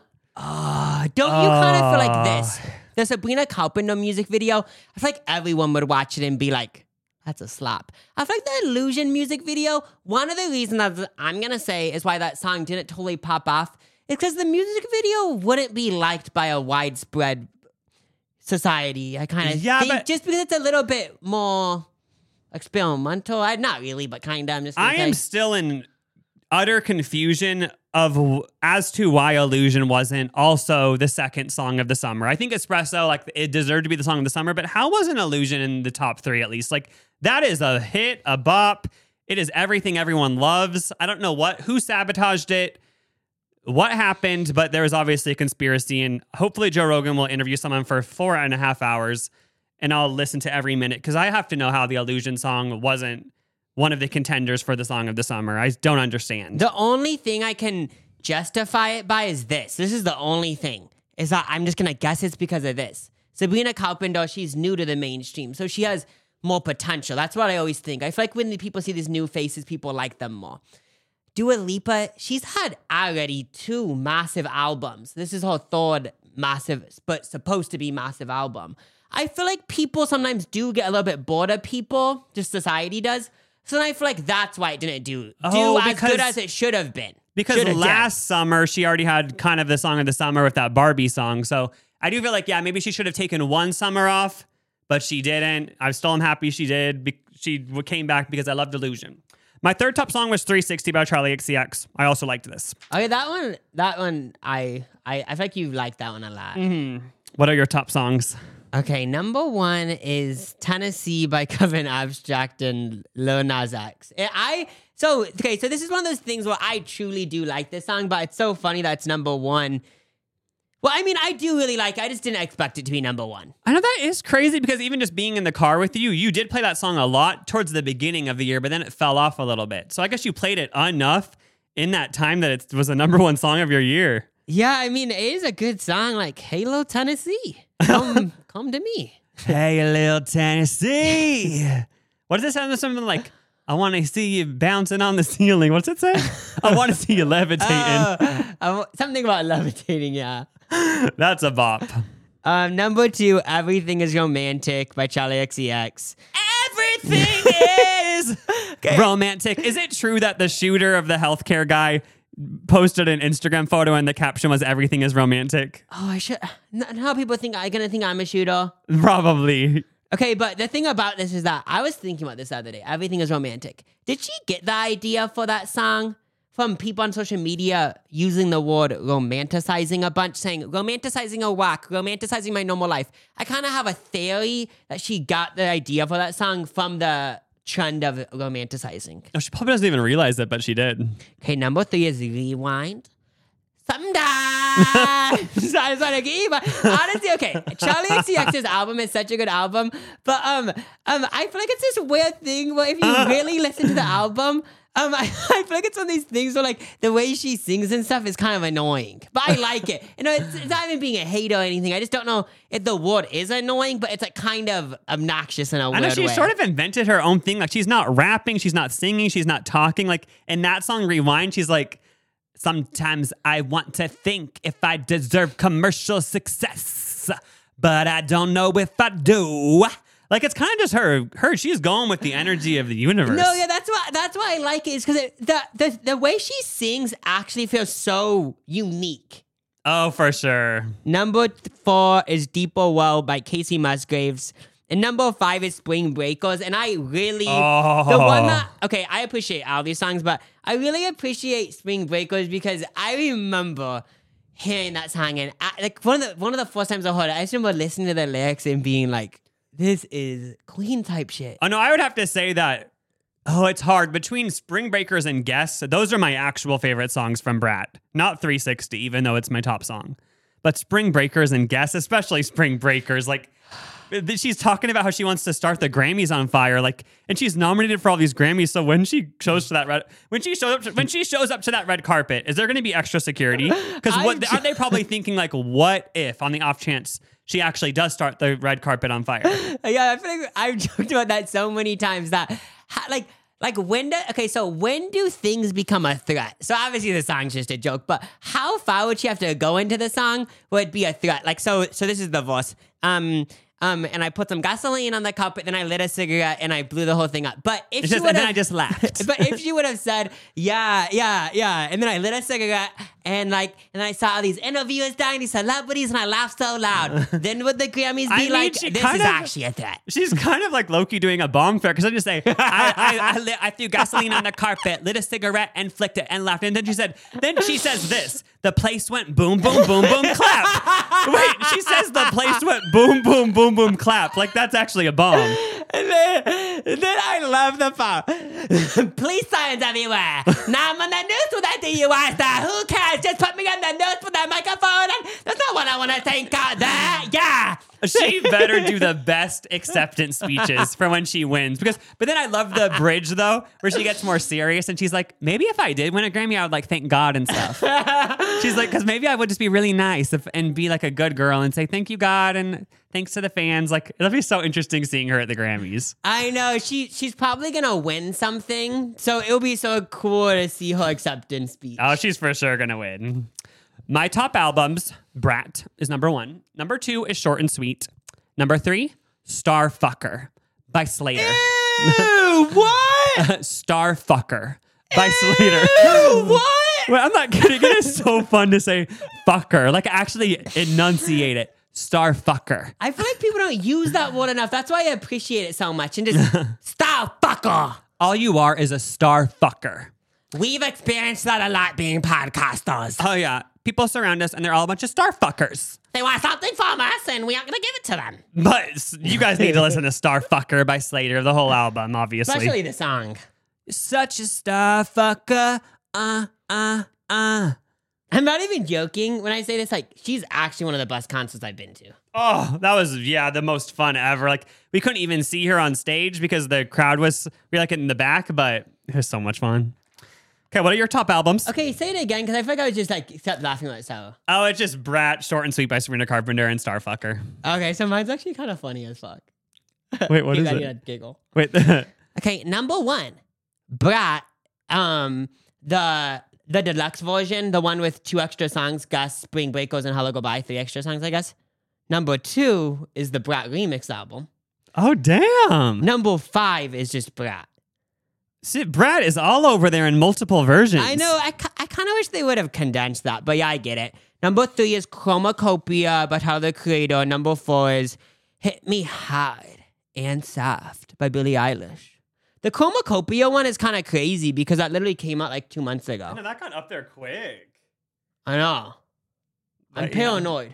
Uh, don't you kind of feel like Oh. this? The Sabrina Carpenter music video, I feel like everyone would watch it and be like, that's a slap. I feel like the Illusion music video, one of the reasons that I'm going to say is why that song didn't totally pop off is because the music video wouldn't be liked by a widespread society. I kind of Yeah, think but- just because it's a little bit more experimental. I, not really, but kind of. I'm just gonna I say. am still in utter confusion of w- as to why Illusion wasn't also the second song of the summer. I think Espresso, like, it deserved to be the song of the summer, but how wasn't Illusion in the top three at least? Like, that is a hit, a bop. It is everything everyone loves. I don't know what, who sabotaged it, what happened, but there was obviously a conspiracy, and hopefully Joe Rogan will interview someone for four and a half hours, and I'll listen to every minute, because I have to know how the Illusion song wasn't one of the contenders for the song of the summer. I don't understand. The only thing I can justify it by is this. This is the only thing. Is that I'm just going to guess it's because of this. Sabrina Carpenter, she's new to the mainstream, so she has more potential. That's what I always think. I feel like when the people see these new faces, people like them more. Dua Lipa, she's had already two massive albums. This is her third massive, but supposed to be massive album. I feel like people sometimes do get a little bit bored of people, just society does. So then I feel like that's why it didn't do, do Oh, as because- good as it should have been. Because Shoulda done. last summer, she already had kind of the song of the summer with that Barbie song. So I do feel like, yeah, maybe she should have taken one summer off, but she didn't. I still am happy she did. Be- she w- came back because I loved Illusion. My third top song was three sixty by Charlie X C X. I also liked this. Okay, that one, that one, I, I, I feel like you like that one a lot. What are your top songs? Okay, number one is Tennessee by Kevin Abstract and Lil Nas X. And I so okay, so this is one of those things where I truly do like this song, but it's so funny that it's number one. Well, I mean, I do really like it. I just didn't expect it to be number one. I know that is crazy because even just being in the car with you, you did play that song a lot towards the beginning of the year, but then it fell off a little bit. So I guess you played it enough in that time that it was the number one song of your year. Yeah, I mean, it is a good song, like Halo Tennessee. Come, come to me. Hey, little Tennessee. What does it sound something like? I want to see you bouncing on the ceiling. What's it say? I want to see you levitating. Uh, uh, something about levitating, yeah. That's a bop. Um, number two, Everything is Romantic by Charlie X C X. Everything is romantic. Is it true that the shooter of the healthcare guy posted an Instagram photo and the caption was "Everything is romantic"? Oh, I should. n- Now people think I'm gonna think I'm a shooter. Probably. Okay, but the thing about this is that I was thinking about this the other day. Everything is romantic. Did she get the idea for that song from people on social media using the word romanticizing a bunch, saying romanticizing a rock, romanticizing my normal life? I kind of have a theory that she got the idea for that song from the trend of romanticizing. Oh, she probably doesn't even realize it, but she did. Okay, number three is Rewind. Sometimes I just want to get you, but honestly, okay. Charlie X C X's album is such a good album, but um, um, I feel like it's this weird thing where if you really listen to the album, um, I, I feel like it's one of these things where like the way she sings and stuff is kind of annoying, but I like it. You know, it's, it's not even being a hater or anything. I just don't know if the word is annoying, but it's like kind of obnoxious in a I weird know way. she sort of invented her own thing. Like she's not rapping, she's not singing, she's not talking. Like in that song Rewind, she's like, sometimes I want to think if I deserve commercial success, but I don't know if I do. Like it's kind of just her. Her. She's going with the energy of the universe. No, yeah, that's why. That's why I like it. Is because the the the way she sings actually feels so unique. Oh, for sure. Number four is Deeper Well by Casey Musgraves. And number five is Spring Breakers. And I really, Oh. the one that, okay, I appreciate all these songs, but I really appreciate Spring Breakers because I remember hearing that song. And I, like one of the one of the first times I heard it, I just remember listening to the lyrics and being like, this is Queen type shit. Oh no, I would have to say that. Oh, it's hard between Spring Breakers and Guess. Those are my actual favorite songs from Brat. Not three sixty, even though it's my top song. But Spring Breakers and Guess, especially Spring Breakers, like. She's talking about how she wants to start the Grammys on fire, like, and she's nominated for all these Grammys. So when she shows to that red, when she shows up, to, when she shows up to that red carpet, is there going to be extra security? Because what I- aren't they probably thinking like, what if on the off chance she actually does start the red carpet on fire? Yeah, I feel like I've joked about that so many times that, ha- like, like when do, okay, so when do things become a threat? So obviously the song's just a joke, but how far would she have to go into the song where it'd be a threat? Like, so, so this is the verse. Um, Um, and I put some gasoline on the carpet, then I lit a cigarette and I blew the whole thing up. But if It's she just, would and then I have, just laughed. but if she would have said, yeah, yeah, yeah, and then I lit a cigarette and like, and I saw all these interviewers dying, these celebrities, and I laughed so loud, then would the Grammys be I mean, like, she this kind is of- actually a threat? She's kind of like Loki doing a bomb threat because I just say, I, I, I, lit, I threw gasoline on the carpet, lit a cigarette, and flicked it and laughed. And then she said, then she says this, the place went boom, boom, boom, boom, clap. Wait, she says the place went boom, boom, boom, boom, clap. Like that's actually a bomb. And then, and then I love the part. Police sirens everywhere. Now I'm on the news with that D U I star. Who cares? Just put me on the news with that microphone. And that's not what I want to think of that. Yeah. She better do the best acceptance speeches for when she wins. Because, but then I love the bridge though, where she gets more serious and she's like, maybe if I did win a Grammy, I would like thank God and stuff. She's like, because maybe I would just be really nice if, and be like a good girl and say thank you God and thanks to the fans. Like it'll be so interesting seeing her at the Grammys. I know. She she's probably going to win something. So it'll be so cool to see her acceptance speech. Oh, she's for sure gonna win. My top albums, Brat is number one. Number two is Short and Sweet. Number three, Starfucker by Slater. Ew, what? Starfucker by Slater. Ew, what? Well, I'm not kidding. It is so fun to say fucker. Like actually enunciate it. Starfucker. I feel like people don't use that word enough. That's why I appreciate it so much. And just stop, fucker. All you are is a starfucker. We've experienced that a lot being podcasters. Oh yeah. People surround us and they're all a bunch of starfuckers. They want something from us and we aren't going to give it to them. But you guys need to listen to Starfucker by Slater, the whole album, obviously. Especially the song. Such a starfucker. Uh, uh, uh. I'm not even joking when I say this. Like, she's actually one of the best concerts I've been to. Oh, that was, yeah, the most fun ever. Like, we couldn't even see her on stage because the crowd was, we were like in the back, but it was so much fun. Okay, what are your top albums? Okay, say it again, because I feel like I was just like, kept laughing like so. Oh, it's just Brat, Short and Sweet by Sabrina Carpenter, and Starfucker. Okay, so mine's actually kind of funny as fuck. Wait, what You is gotta it? get a giggle. Wait. Okay, number one, Brat, um, the the deluxe version, the one with two extra songs, Gus, Spring Breakers, and Hello Goodbye, three extra songs, I guess. Number two is the Brat remix album. Oh, damn. Number five is just Brat. See, Brat is all over there in multiple versions. I know, I, I kind of wish they would have condensed that, but yeah, I get it. Number three is Chromacopia by Tyler, the Creator. Number four is Hit Me Hard and Soft by Billie Eilish. The Chromacopia one is kind of crazy because that literally came out like two months ago. know, that got up there quick. I know. I'm But, yeah. paranoid.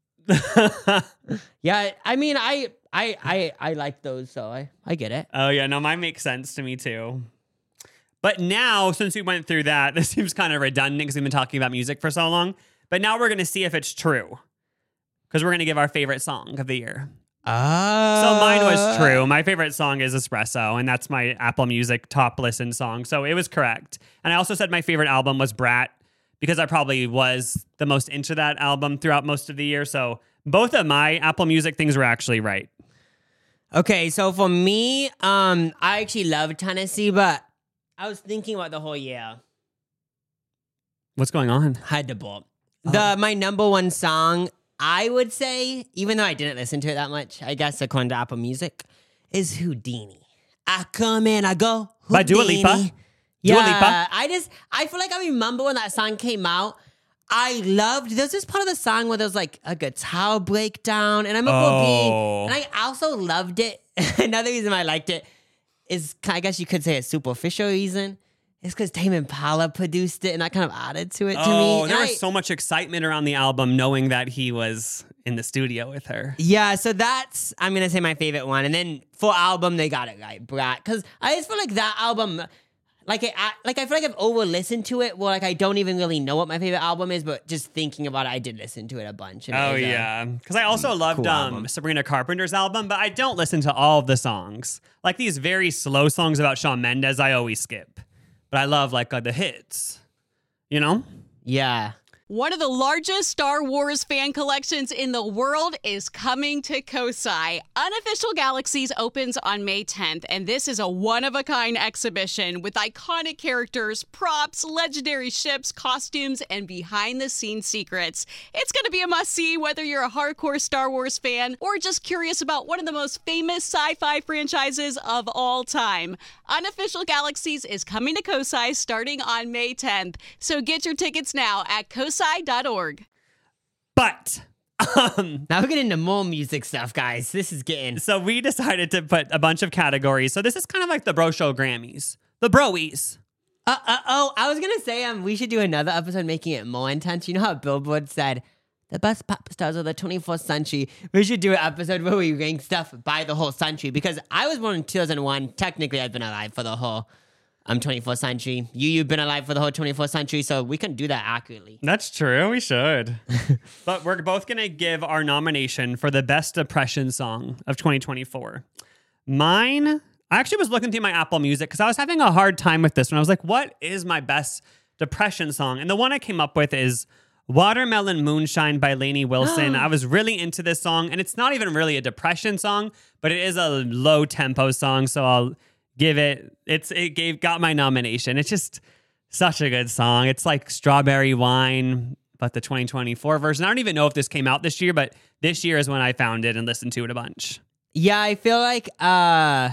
Yeah, I mean, I I I I like those, so I I get it. Oh, yeah, no, mine makes sense to me, too. But now, since we went through that, this seems kind of redundant because we've been talking about music for so long. But now we're going to see if it's true. Because we're going to give our favorite song of the year. Oh. So mine was true. My favorite song is Espresso, and that's my Apple Music top listen song. So it was correct. And I also said my favorite album was Brat because I probably was the most into that album throughout most of the year. So both of my Apple Music things were actually right. Okay, so for me, um, I actually love Tennessee, but I was thinking about the whole year. What's going on? Had to bop. The my number one song, I would say, even though I didn't listen to it that much, I guess according to Apple Music, is Houdini. I come and I go. Houdini. By Dua Lipa? Yeah, Dua Lipa? I just, I feel like I remember when that song came out, I loved, there's this part of the song where there's like a guitar breakdown, and I remember Oh. being, and I also loved it. Another reason I liked it is, I guess you could say a superficial reason, is because Tame Impala produced it, and that kind of added to it to me. Oh, there And was I- so much excitement around the album knowing that he was in the studio with her. Yeah, so that's, I'm going to say my favorite one. And then for album, they got it right, Brat. Because I just feel like that album, like, it, I, like I feel like I've over-listened to it, where like I don't even really know what my favorite album is, but just thinking about it, I did listen to it a bunch. And it Oh, was a- yeah. Because I also loved cool um, album. Sabrina Carpenter's album, but I don't listen to all of the songs. Like these very slow songs about Shawn Mendes, I always skip. But I love like uh, the hits, you know? Yeah. One of the largest Star Wars fan collections in the world is coming to Kosai. Unofficial Galaxies opens on May tenth, and this is a one-of-a-kind exhibition with iconic characters, props, legendary ships, costumes, and behind-the-scenes secrets. It's going to be a must-see whether you're a hardcore Star Wars fan or just curious about one of the most famous sci-fi franchises of all time. Unofficial Galaxies is coming to Kosai starting on May tenth, so get your tickets now at kosai dot org. But um, Now we're getting into more music stuff, guys. This is getting... so we decided to put a bunch of categories. So this is kind of like the Bro Show Grammys, the Broies. Uh, uh, oh, I was going to say um, we should do another episode making it more intense. You know how Billboard said, the best pop stars of the twenty-fourth century? We should do an episode where we rank stuff by the whole century, because I was born in two thousand one. Technically, I've been alive for the whole um, twenty-fourth century. You, you've been alive for the whole twenty-fourth century, so we can do that accurately. That's true. We should. But we're both going to give our nomination for the best depression song of twenty twenty-four. Mine, I actually was looking through my Apple Music because I was having a hard time with this one. I was like, what is my best depression song? And the one I came up with is Watermelon Moonshine by Lainey Wilson. I was really into this song, and it's not even really a depression song, but it is a low tempo song. So I'll give it, it's, it gave, got my nomination. It's just such a good song. It's like Strawberry Wine, but the twenty twenty-four version. I don't even know if this came out this year, but this year is when I found it and listened to it a bunch. Yeah, I feel like uh,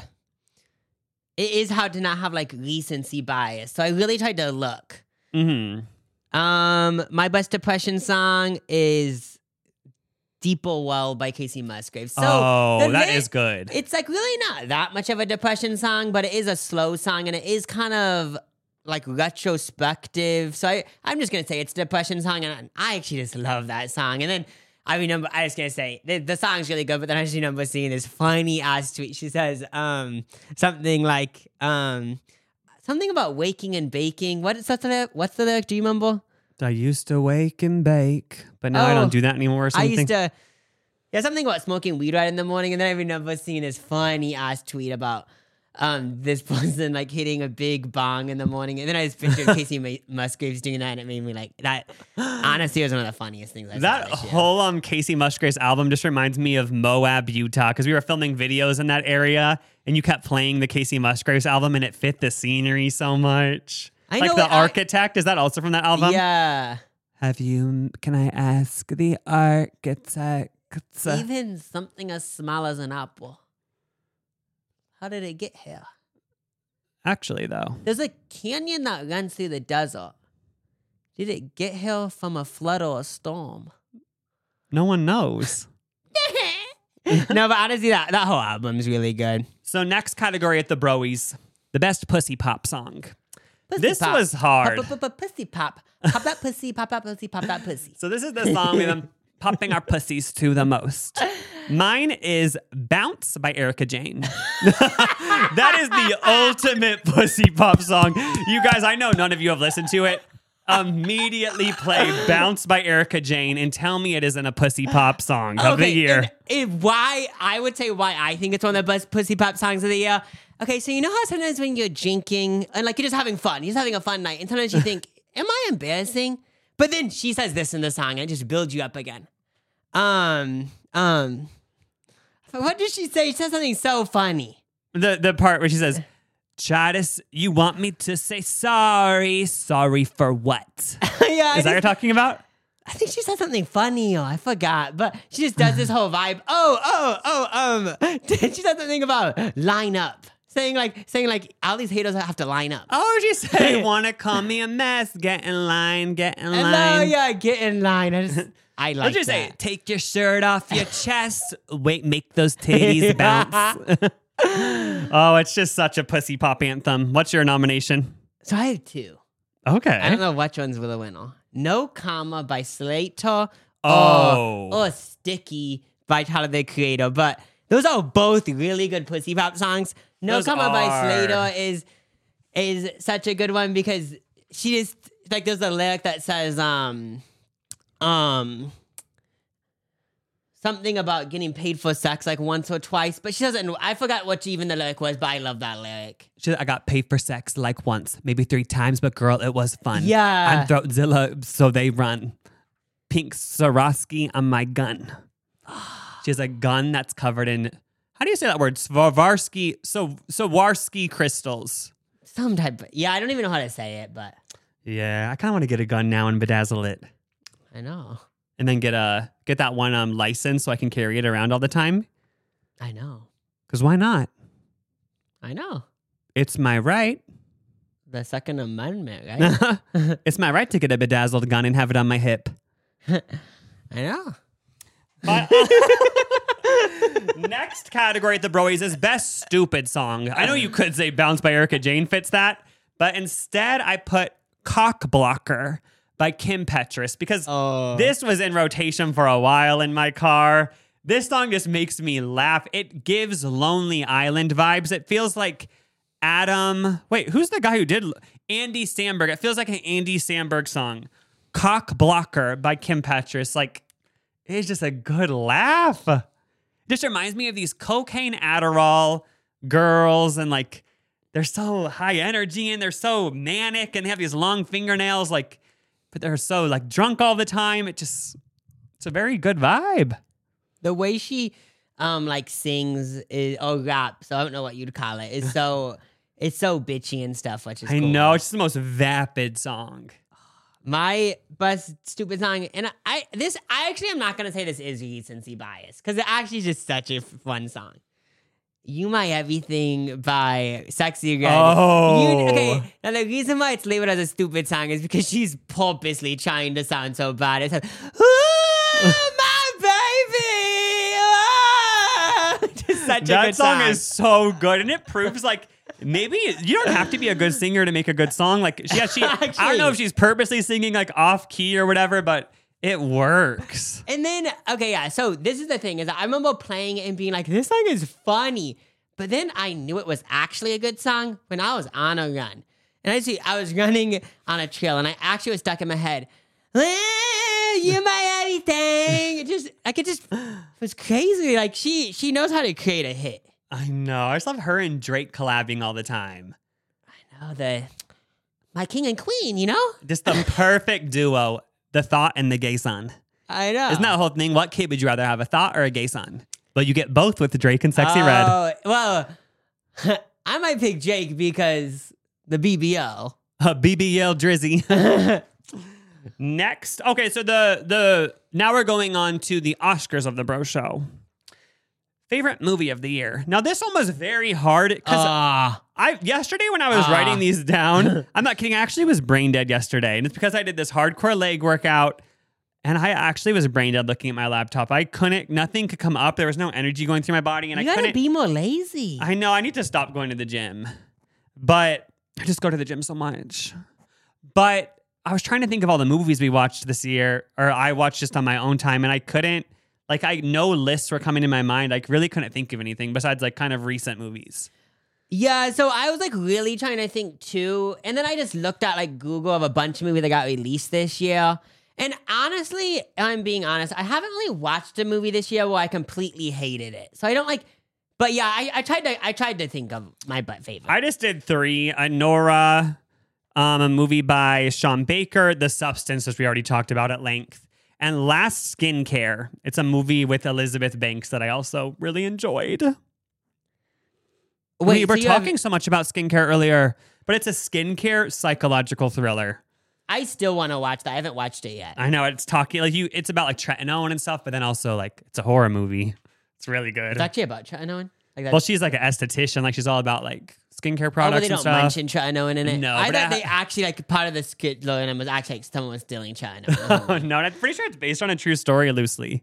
it is hard to not have like recency bias. So I really tried to look. Mm-hmm. Um, my best depression song is Deeper Well by Casey Musgraves. So oh, the that li- is good. It's like really not that much of a depression song, but it is a slow song, and it is kind of like retrospective. So I, I'm just gonna say it's a depression song, and I actually just love that song. And then I remember, I was gonna say the, the song's really good, but then I just remember seeing this funny ass tweet. She says um something like um something about waking and baking. What is that? What's the lyric? Do you remember? I used to wake and bake, but now I Oh, don't do that anymore or I something. used to, yeah, something about smoking weed right in the morning, and then I remember seeing this funny ass tweet about um this person like hitting a big bong in the morning, and then I just pictured Casey Ma- Musgraves doing that, and it made me like that. Honestly, it was one of the funniest things I saw That this year. whole um Casey Musgraves album just reminds me of Moab, Utah, because we were filming videos in that area, and you kept playing the Casey Musgraves album, and it fit the scenery so much. I like know the it- I- Architect, is that also from that album? Yeah, Have you? Can I ask the Architect? even something as small as an apple. How did it get here? Actually, though, There's a canyon that runs through the desert. Did it get here from a flood or a storm? no one knows. No, but honestly, that, that whole album's really good. So next category at the Broies, the best pussy pop song. Pussy This was hard. Pop, pop, pop, pussy pop. Pop that pussy, pop that pussy, pop that pussy. So this is the song we've been popping our pussies to the most. Mine is Bounce by Erica Jane. That is the ultimate pussy pop song. You guys, I know none of you have listened to it. Immediately play Bounce by Erica Jane and tell me it isn't a pussy pop song of the year. And, and why, I would say why I think it's one of the best pussy pop songs of the year. Okay, so you know how sometimes when you're drinking and like you're just having fun, you're just having a fun night, and sometimes you think, am I embarrassing? But then she says this in the song and it just builds you up again. Um, um, what did she say? She said something so funny. The the part where she says, "Try to, s- you want me to say sorry, sorry for what?" Yeah, I Is that what just- you're talking about? I think she said something funny, or I forgot, but she just does this whole vibe. Oh, oh, oh, um, she said something about line up, saying like, saying like, all these haters have to line up. Oh, she said, "Wanna call me a mess? Get in line, get in And line." oh yeah, get in line. I just, I like What'd you say? that. Take your shirt off your chest. Wait, make those titties bounce. Oh, it's just such a pussy pop anthem. What's your nomination? So I have two. Okay. I don't know which ones will win. No Comma by Slater Oh. or, or Sticky by Tyler, the Creator. But those are both really good pussy pop songs. No Those Comma by are. Slater is is such a good one because she just, like, there's a lyric that says, um, um, something about getting paid for sex like once or twice, but she doesn't, I forgot what even the lyric was, but I love that lyric. She said, "I got paid for sex like once, maybe three times, but girl, it was fun. Yeah. I'm Throatzilla, so they run. Pink Swarovski on my gun." She has a gun that's covered in, how do you say that word? Swarovski, so Swarovski crystals. Some type of, yeah, I don't even know how to say it, but Yeah, I kind of want to get a gun now and bedazzle it. I know. And then get a get that one um license so I can carry it around all the time. I know. Because why not? I know. It's my right. The Second Amendment, right? It's my right to get a bedazzled gun and have it on my hip. I know. But, next category at the Broies is Best Stupid Song. I know you could say Bounce by Erica Jane fits that, but instead I put Cock Blocker by Kim Petras because Oh. this was in rotation for a while in my car. This song just makes me laugh. It gives Lonely Island vibes. It feels like Adam. Wait, who's the guy who did Andy Samberg? It feels like an Andy Samberg song. Cock Blocker by Kim Petras. Like, it's just a good laugh. Just reminds me of these cocaine Adderall girls, and like they're so high energy and they're so manic and they have these long fingernails, like, but they're so like drunk all the time. It just, it's a very good vibe. The way she um like sings is or rap, so I don't know what you'd call it. It's so it's so bitchy and stuff, which is I cool. know, it's just the most vapid song. My best stupid song, and I this I actually am not gonna say this is recency bias because it actually is just such a fun song. You My Everything by Sexy Red. Oh. You, okay, now the reason why it's labeled as a stupid song is because she's purposely trying to sound so bad. It's like, ooh, my baby. Ah! Just such a That good song song is so good, and it proves like maybe you don't have to be a good singer to make a good song. Like, yeah, she. I don't know Actually. if she's purposely singing like off key or whatever, but it works. And then, okay, yeah. So this is the thing is I remember playing it and being like, this song is funny. But then I knew it was actually a good song when I was on a run. And I see I was running on a trail and I actually was stuck in my head. "Ah, you're my everything." It just, like, it just was crazy. Like, she she knows how to create a hit. I know. I just love her and Drake collabing all the time. Oh, the, my king and queen, you know? Just the perfect duo. The thought and the gay son. I know. Isn't that the whole thing? What kid would you rather have, a thought or a gay son? But you get both with Drake and Sexy Red. Oh, well, I might pick Jake because the B B L. Uh, B B L Drizzy. Next. Okay, so the the now we're going on to the Oscars of the Bro Show. Favorite movie of the year. Now this one was very hard because Ah. I yesterday when I was Ah. writing these down, I'm not kidding, I actually was brain dead yesterday. And it's because I did this hardcore leg workout and I actually was brain dead looking at my laptop. I couldn't, nothing could come up. There was no energy going through my body and You I gotta couldn't. be more lazy. I know, I need to stop going to the gym. But I just go to the gym so much. But I was trying to think of all the movies we watched this year, or I watched just on my own time, and I couldn't, like, I no lists were coming in my mind. I really couldn't think of anything besides, like, kind of recent movies. Yeah, so I was like really trying to think too. And then I just looked at like Google of a bunch of movies that got released this year. And honestly, I'm being honest, I haven't really watched a movie this year where I completely hated it. So I don't like, but yeah, I, I tried to I tried to think of my butt favorite. I just did three. Uh, Nora, um, a movie by Sean Baker, The Substance, which we already talked about at length. And Last Skincare. It's a movie with Elizabeth Banks that I also really enjoyed. Wait, we were so you talking have- so much about skincare earlier, but it's a skincare psychological thriller. I still want to watch that. I haven't watched it yet. I know it's talking like you. It's about like tretinoin and stuff, but then also like it's a horror movie. It's really good. It's actually about tretinoin. Like that. Well, she's like an esthetician. Like she's all about like skincare Oh, products but they and don't stuff. mention tretinoin in it. No, I but thought I- they actually like part of the skit and was actually like someone was stealing tretinoin. Oh, no, I'm pretty sure it's based on a true story loosely.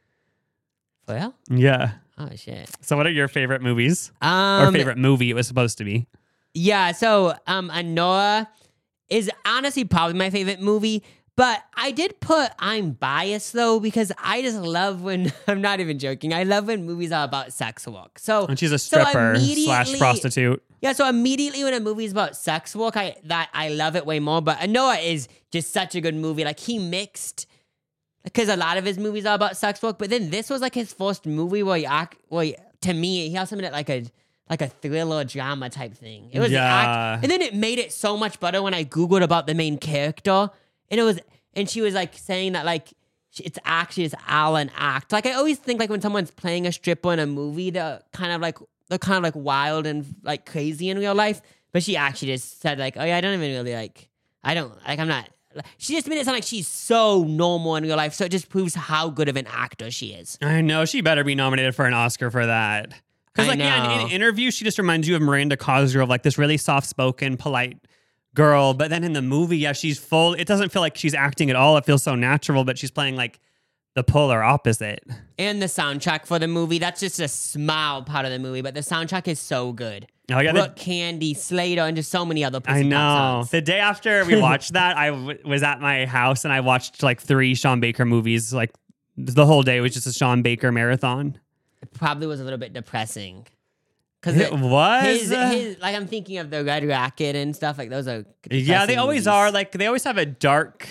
Well, Yeah. oh shit. So, what are your favorite movies Um, or favorite movie? It was supposed to be. Yeah, so um, Anoa is honestly probably my favorite movie. But I did put I'm biased though because I just love when I'm not even joking. I love when movies are about sex work. So And she's a so stripper slash immediately- prostitute. Yeah, so immediately when a movie's about sex work, I that I love it way more. But Anoa is just such a good movie. Like he mixed because a lot of his movies are about sex work, but then this was like his first movie where he act. Well, he- to me, he also made it like a like a thriller drama type thing. It was Yeah. act, and then it made it so much better when I googled about the main character, and it was and she was like saying that like it's actually it's all an act. Like I always think like when someone's playing a stripper in a movie, they're kind of like they're kind of like wild and like crazy in real life. But she actually just said like, oh yeah, I don't even really like I don't like I'm not. She just made it sound like she's so normal in real life. So it just proves how good of an actor she is. I know. She better be nominated for an Oscar for that. Because, I like, yeah, in, know. in interviews, she just reminds you of Miranda Cosgrove, like this really soft-spoken, polite girl. But then in the movie, yeah, she's full. It doesn't feel like she's acting at all. It feels so natural, but she's playing like the polar opposite. And the soundtrack for the movie, that's just a small part of the movie, but the soundtrack is so good. Oh, yeah, the- Brooke Candy, Slater, and just so many other I Pussy Pop know. songs. The day after we watched that, I w- was at my house and I watched like three Sean Baker movies. Like the whole day was just a Sean Baker marathon. It probably was a little bit depressing. Because It was. his, his, like I'm thinking of the Red Racket and stuff like those are Yeah, they depressing always movies. are. Like they always have a dark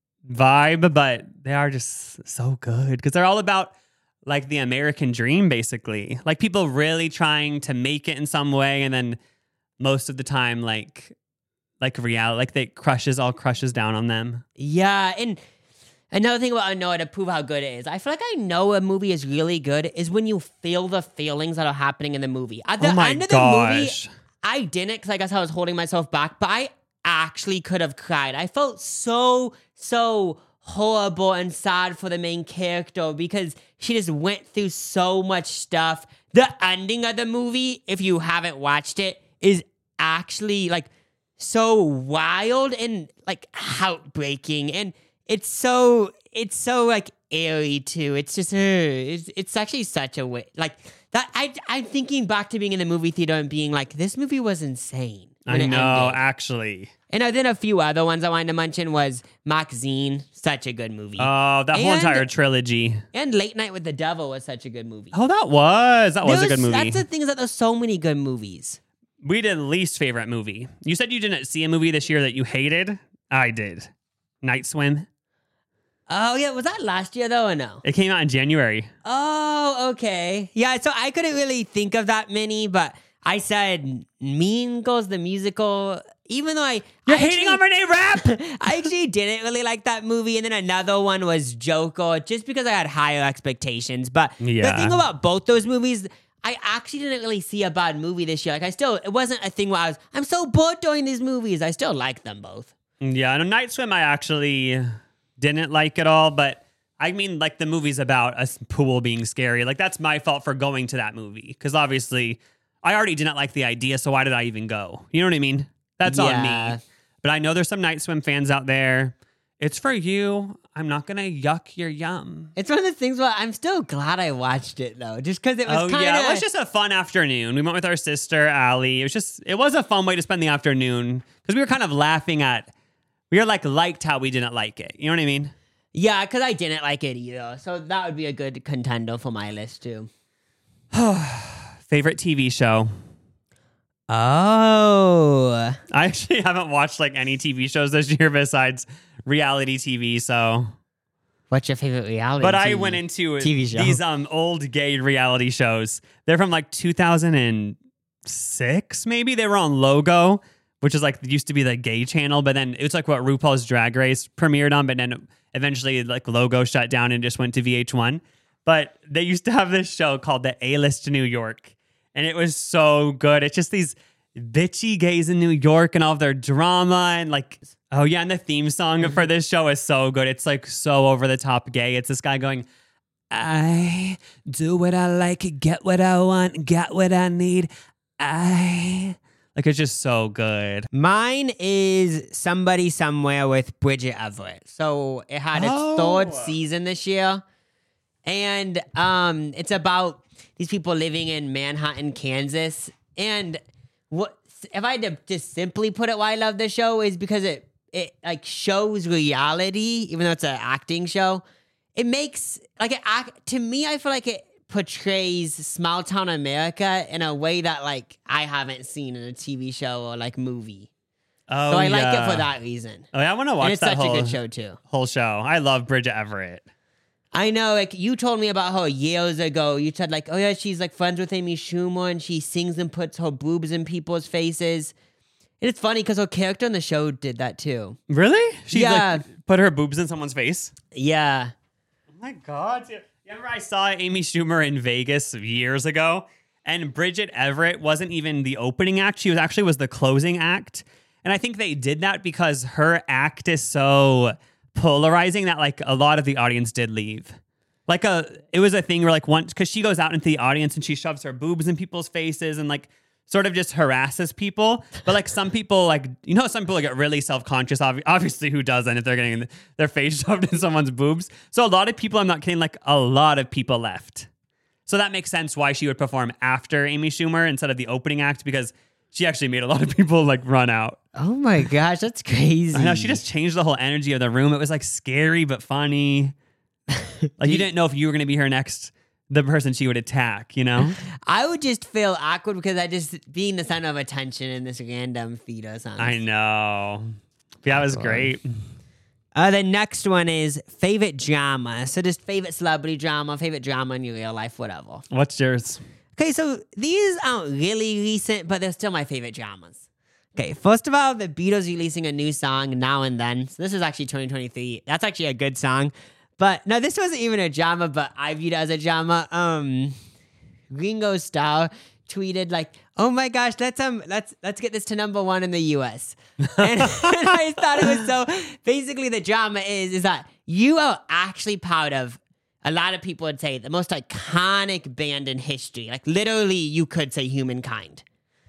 vibe, but they are just so good because they're all about like the American dream, basically. Like people really trying to make it in some way, and then most of the time, like like reality, like they crushes all crushes down on them. Yeah, and another thing about Anoa to prove how good it is, I feel like I know a movie is really good is when you feel the feelings that are happening in the movie. At the Oh my end of the movie, gosh. I didn't because I guess I was holding myself back, but I actually could have cried. I felt so, so horrible and sad for the main character because she just went through so much stuff. The ending of the movie, if you haven't watched it, is actually like so wild and like heartbreaking, and it's so it's so like airy too. It's just uh, it's it's actually such a way like that. I I'm thinking back to being in the movie theater and being like, this movie was insane. when I it know, ended. actually. And then a few other ones I wanted to mention was Maxine, such a good movie, Oh, that whole And- entire trilogy. and Late Night with the Devil was such a good movie. Oh, that was that was a There good movie. That's the thing is that there's so many good movies. We did least favorite movie. You said you didn't see a movie this year that you hated. I did. Night Swim. Oh yeah, was that last year though or no? It came out in January. Oh, okay. Yeah, so I couldn't really think of that many, but I said Mean Girls the musical. Even though I You're I hating on actually- Renee Rapp. I actually didn't really like that movie, and then another one was Joker, just because I had higher expectations. But Yeah. the thing about both those movies, I actually didn't really see a bad movie this year. Like I still, it wasn't a thing where I was, I'm so bored during these movies. I still like them both. Yeah, and Night Swim I actually didn't like at all, but I mean like the movie's about a s- pool being scary. Like that's my fault for going to that movie because obviously I already didn't like the idea, so why did I even go? You know what I mean? That's on Yeah. me. But I know there's some Night Swim fans out there. It's for you. I'm not gonna yuck your yum. It's one of the things where I'm still glad I watched it though, just because it was Oh kind of. yeah, it was just a fun afternoon. We went with our sister Allie. It was just, it was a fun way to spend the afternoon because we were kind of laughing at We are like liked how we didn't like it. You know what I mean? Yeah, because I didn't like it either. So that would be a good contender for my list too. Favorite T V show? Oh. I actually haven't watched like any T V shows this year besides reality T V. So, What's your favorite reality? but I T V? went into T V show. these um old gay reality shows. They're from like two thousand six, maybe. They were on Logo, which is like used to be the gay channel, but then it was like what RuPaul's Drag Race premiered on, but then eventually like Logo shut down and just went to V H one. But they used to have this show called The A-List New York, and it was so good. It's just these bitchy gays in New York and all of their drama, and like, oh yeah, and the theme song for this show is so good. It's like so over the top gay. It's this guy going, I do what I like, get what I want, got what I need. I like it's just so good. Mine is Somebody Somewhere with Bridget Everett. So it had its Oh. third season this year. And um, it's about these people living in Manhattan, Kansas. And what if I had to just simply put it why I love the show is because it it like shows reality, even though it's an acting show. It makes like it act to me, I feel like it portrays small town America in a way that like I haven't seen in a T V show or like movie. Oh, So I like yeah. it for that reason. Oh, yeah, I want to watch And it's that such whole a good show too. whole show. I love Bridget Everett. I know, like you told me about her years ago. You said like, oh yeah, she's like friends with Amy Schumer and she sings and puts her boobs in people's faces. And it's funny because her character in the show did that too. Really? She Yeah. like put her boobs in someone's face? Yeah. Oh my God. You remember I saw Amy Schumer in Vegas years ago, and Bridget Everett wasn't even the opening act. She was actually was the closing act. And I think they did that because her act is so polarizing that like a lot of the audience did leave. Like a, it was a thing where like once, because she goes out into the audience and she shoves her boobs in people's faces and like sort of just harasses people. But like some people, like, you know, some people get really self-conscious. Ob- obviously, who doesn't if they're getting their face shoved in someone's boobs? So a lot of people, I'm not kidding, like a lot of people left. So that makes sense why she would perform after Amy Schumer instead of the opening act, because she actually made a lot of people like run out. Oh my gosh, that's crazy. I know, she just changed the whole energy of the room. It was like scary but funny. Like you didn't know if you were going to be her next, the person she would attack, you know? I would just feel awkward because I just being the center of attention in this random feed or something. I know. Yeah, it was great. Uh, the next one is favorite drama. So just favorite celebrity drama, favorite drama in your real life, whatever. What's yours? Okay, so these aren't really recent, but they're still my favorite dramas. Okay, first of all, the Beatles releasing a new song Now and Then. So this is actually twenty twenty-three. That's actually a good song. But no, this wasn't even a drama, but I viewed it as a drama. Um, Ringo Starr tweeted like, "Oh my gosh, let's um, let's let's get this to number one in the U S" and, and I thought it was so. Basically, the drama is is that you are actually part of. A lot of people would say the most iconic band in history. Like literally, you could say Humankind,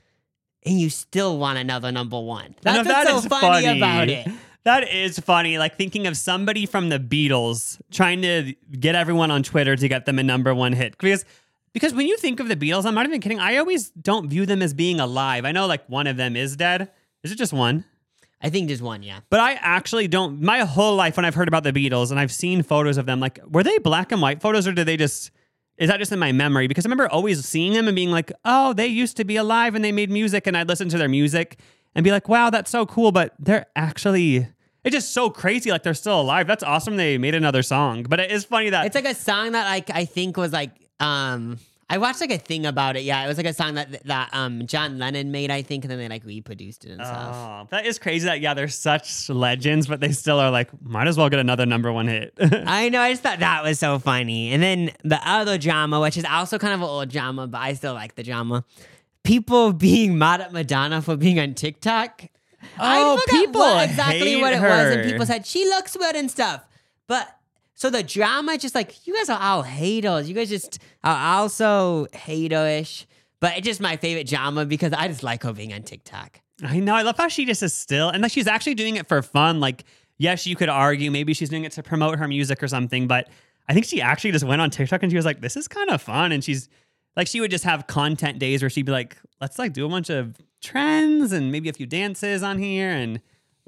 and you still want another number one. That's No, what's that so is funny, funny. about it. That is funny. Like thinking of somebody from the Beatles trying to get everyone on Twitter to get them a number one hit. Because because when you think of the Beatles, I'm not even kidding. I always don't view them as being alive. I know like one of them is dead. Is it just one? I think just one, yeah. But I actually don't. My whole life when I've heard about the Beatles and I've seen photos of them, like, were they black and white photos or did they just, is that just in my memory? Because I remember always seeing them and being like, oh, they used to be alive and they made music, and I'd listen to their music and be like, wow, that's so cool. But they're actually, it's just so crazy. Like they're still alive. That's awesome. They made another song. But it is funny that It's like a song that like I think was like um I watched like a thing about it. Yeah, it was like a song that that um John Lennon made, I think, and then they like reproduced it and stuff. Oh, that is crazy that, yeah, they're such legends, but they still are like, might as well get another number one hit. I know. I just thought that was so funny. And then the other drama, which is also kind of an old drama, but I still like the drama. People being mad at Madonna for being on TikTok. Oh, I forgot people what, exactly hate what it her. was, and people said she looks weird and stuff. But so the drama, just like you guys are all haters. You guys just are also haterish. But it's just my favorite drama because I just like her being on TikTok. I know. I love how she just is still, and like she's actually doing it for fun. Like, yes, you could argue maybe she's doing it to promote her music or something, but I think she actually just went on TikTok and she was like, this is kind of fun. And she's like, she would just have content days where she'd be like, let's like do a bunch of trends and maybe a few dances on here and